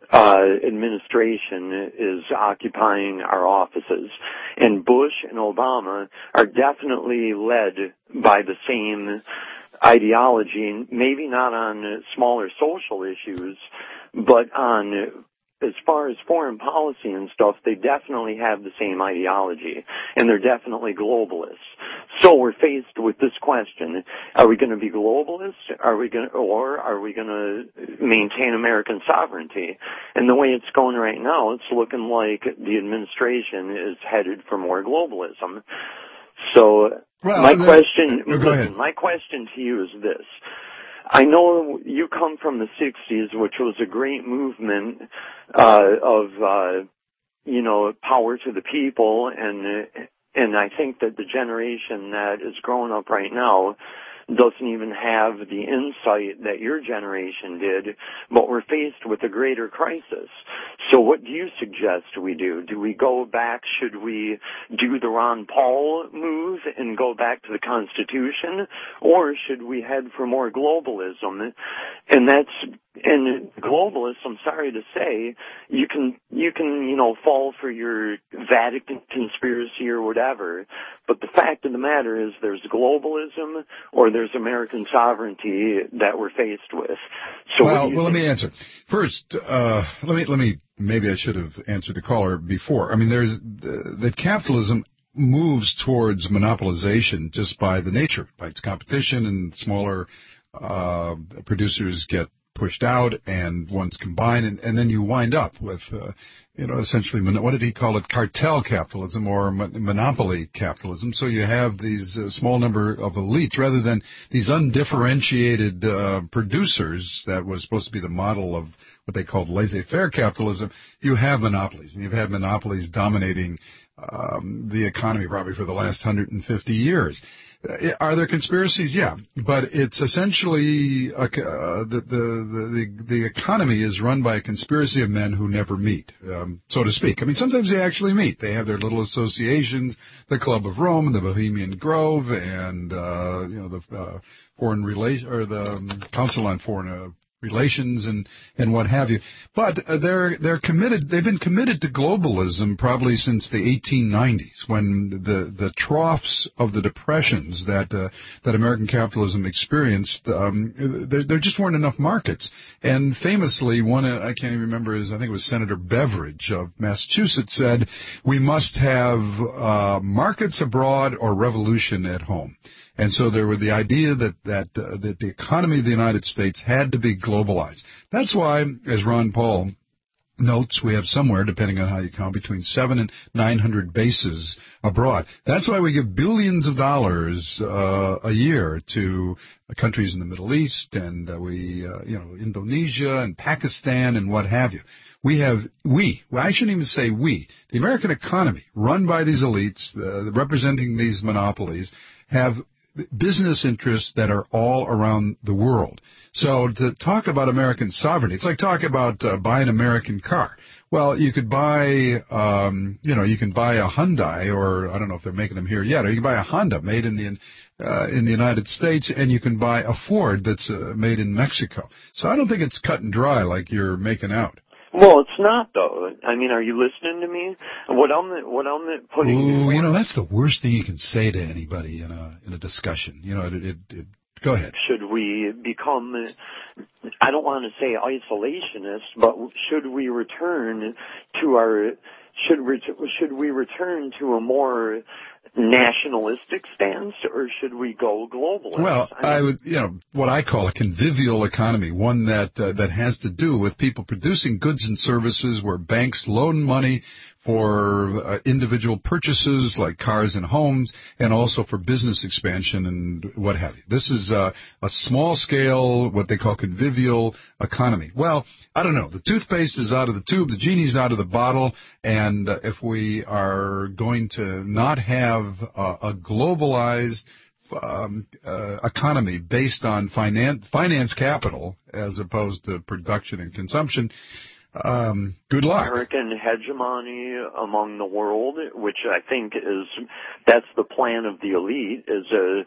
administration is occupying our offices. And Bush and Obama are definitely led by the same ideology, maybe not on smaller social issues, but on, as far as foreign policy and stuff, they definitely have the same ideology, and they're definitely globalists. So we're faced with this question: are we going to be globalists? Or are we going to maintain American sovereignty? And the way it's going right now, it's looking like the administration is headed for more globalism. So my question to you is this. I know you come from the 60s, which was a great movement of power to the people, and I think that the generation that is growing up right now doesn't even have the insight that your generation did, but we're faced with a greater crisis. So what do you suggest we do? Do we go back? Should we do the Ron Paul move and go back to the Constitution? Or should we head for more globalism? And globalists, I'm sorry to say, you can fall for your Vatican conspiracy or whatever, but the fact of the matter is there's globalism or there's American sovereignty that we're faced with. So let me answer. First, maybe I should have answered the caller before. I mean, there's that capitalism moves towards monopolization just by the nature, by its competition, and smaller producers get pushed out, and one's combined, and then you wind up with, essentially, what did he call it? Cartel capitalism or monopoly capitalism. So you have these small number of elites rather than these undifferentiated producers that was supposed to be the model of what they called laissez-faire capitalism. You have monopolies, and you've had monopolies dominating the economy probably for the last 150 years. Are there conspiracies? Yeah, but it's essentially the economy is run by a conspiracy of men who never meet, so to speak. I mean, sometimes they actually meet. They have their little associations, the Club of Rome, the Bohemian Grove, and the Foreign Relation or the Council on Foreign Relations and what have you. But they're committed. They've been committed to globalism probably since the 1890s, when the troughs of the depressions that American capitalism experienced. There just weren't enough markets. And famously, one I can't even remember I think it was Senator Beveridge of Massachusetts said, "We must have markets abroad or revolution at home." And so there was the idea that the economy of the United States had to be globalized. That's why, as Ron Paul notes, we have somewhere, depending on how you count, between 700 and 900 bases abroad. That's why we give billions of dollars a year to countries in the Middle East and Indonesia and Pakistan and what have you. I shouldn't even say we. The American economy, run by these elites, representing these monopolies, business interests that are all around the world. So to talk about American sovereignty, it's like talking about buying an American car. Well, you could buy, you can buy a Hyundai, or I don't know if they're making them here yet, or you can buy a Honda made in the United States, and you can buy a Ford that's made in Mexico. So I don't think it's cut and dry like you're making out. Well, it's not, though. I mean, are you listening to me? What I'm putting. Ooh, that's the worst thing you can say to anybody in a discussion. Go ahead. Should we become, I don't want to say isolationist, but should we return to a more nationalistic stance, or should we go globalist? Well, I would, what I call a convivial economy, one that has to do with people producing goods and services where banks loan money for individual purchases like cars and homes, and also for business expansion and what have you. This is a small scale, what they call convivial economy. Well, I don't know. The toothpaste is out of the tube, the genie's out of the bottle, and if we are going to not have a globalized economy based on finance capital as opposed to production and consumption, good luck. American hegemony among the world, which I think that's the plan of the elite, is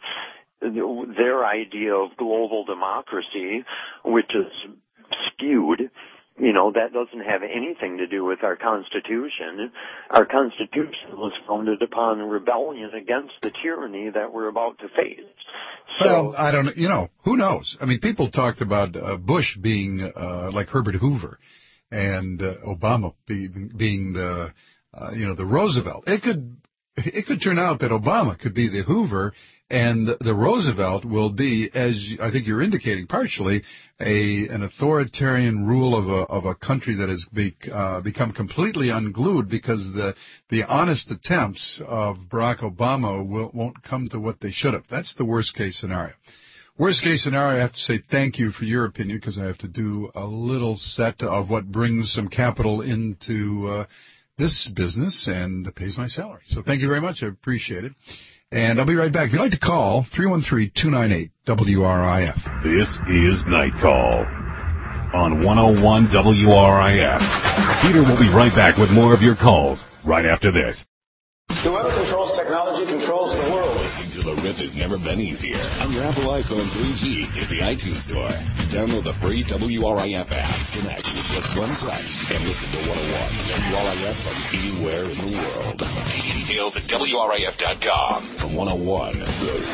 their idea of global democracy, which is skewed. That doesn't have anything to do with our Constitution. Our Constitution was founded upon rebellion against the tyranny that we're about to face. Well, I don't, who knows? I mean, people talked about Bush being like Herbert Hoover, and Obama being the Roosevelt. It could turn out that Obama could be the Hoover, and the Roosevelt will be, as I think you're indicating partially, an authoritarian rule of a country that has become completely unglued because the honest attempts of Barack Obama won't come to what they should have. That's the worst case scenario. Worst case scenario, I have to say thank you for your opinion, because I have to do a little set of what brings some capital into this business and pays my salary. So thank you very much. I appreciate it. And I'll be right back. If you'd like to call, 313-298-WRIF. This is Night Call on 101 WRIF. Peter will be right back with more of your calls right after this. Whoever controls technology controls the world. Listening to The Riff has never been easier. On your Apple iPhone 3G, hit the iTunes Store. Download the free WRIF app. Connect with just one text and listen to 101 WRIF from anywhere in the world. Details at WRIF.com. From 101.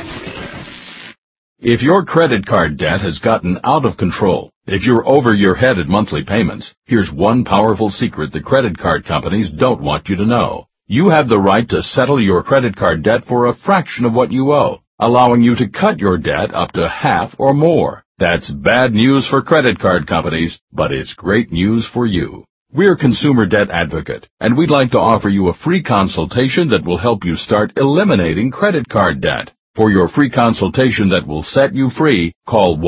If your credit card debt has gotten out of control, if you're over your head at monthly payments, here's one powerful secret the credit card companies don't want you to know. You have the right to settle your credit card debt for a fraction of what you owe, allowing you to cut your debt up to half or more. That's bad news for credit card companies, but it's great news for you. We're Consumer Debt Advocate, and we'd like to offer you a free consultation that will help you start eliminating credit card debt. For your free consultation that will set you free, call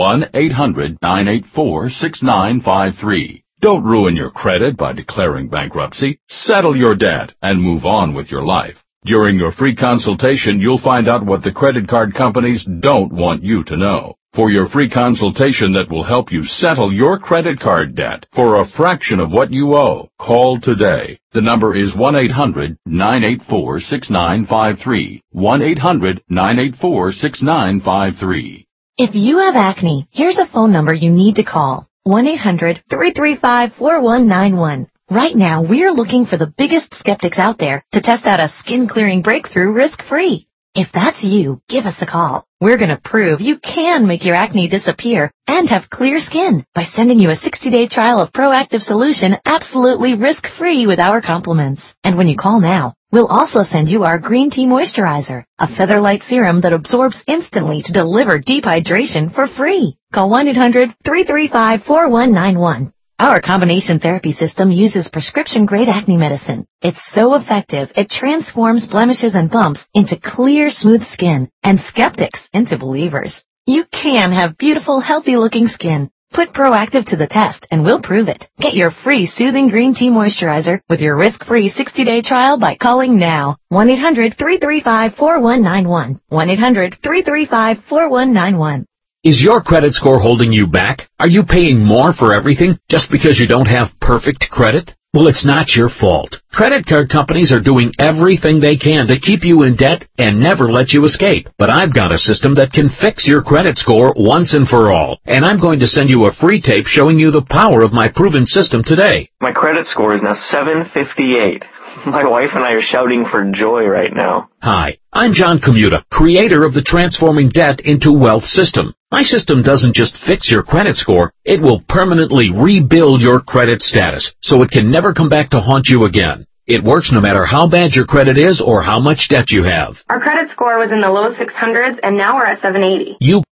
1-800-984-6953. Don't ruin your credit by declaring bankruptcy. Settle your debt and move on with your life. During your free consultation, you'll find out what the credit card companies don't want you to know. For your free consultation that will help you settle your credit card debt for a fraction of what you owe, call today. The number is 1-800-984-6953. 1-800-984-6953. If you have acne, here's a phone number you need to call. 1-800-335-4191. Right now, we're looking for the biggest skeptics out there to test out a skin-clearing breakthrough risk-free. If that's you, give us a call. We're going to prove you can make your acne disappear and have clear skin by sending you a 60-day trial of Proactive Solution absolutely risk-free with our compliments. And when you call now, we'll also send you our Green Tea Moisturizer, a feather-light serum that absorbs instantly to deliver deep hydration for free. Call 1-800-335-4191. Our combination therapy system uses prescription-grade acne medicine. It's so effective, it transforms blemishes and bumps into clear, smooth skin and skeptics into believers. You can have beautiful, healthy-looking skin. Put Proactive to the test, and we'll prove it. Get your free Soothing Green Tea Moisturizer with your risk-free 60-day trial by calling now. 1-800-335-4191. 1-800-335-4191. Is your credit score holding you back? Are you paying more for everything just because you don't have perfect credit? Well, it's not your fault. Credit card companies are doing everything they can to keep you in debt and never let you escape. But I've got a system that can fix your credit score once and for all. And I'm going to send you a free tape showing you the power of my proven system today. My credit score is now 758. My wife and I are shouting for joy right now. Hi, I'm John Commuta, creator of the Transforming Debt into Wealth system. My system doesn't just fix your credit score, it will permanently rebuild your credit status so it can never come back to haunt you again. It works no matter how bad your credit is or how much debt you have. Our credit score was in the low 600s, and now we're at 780. You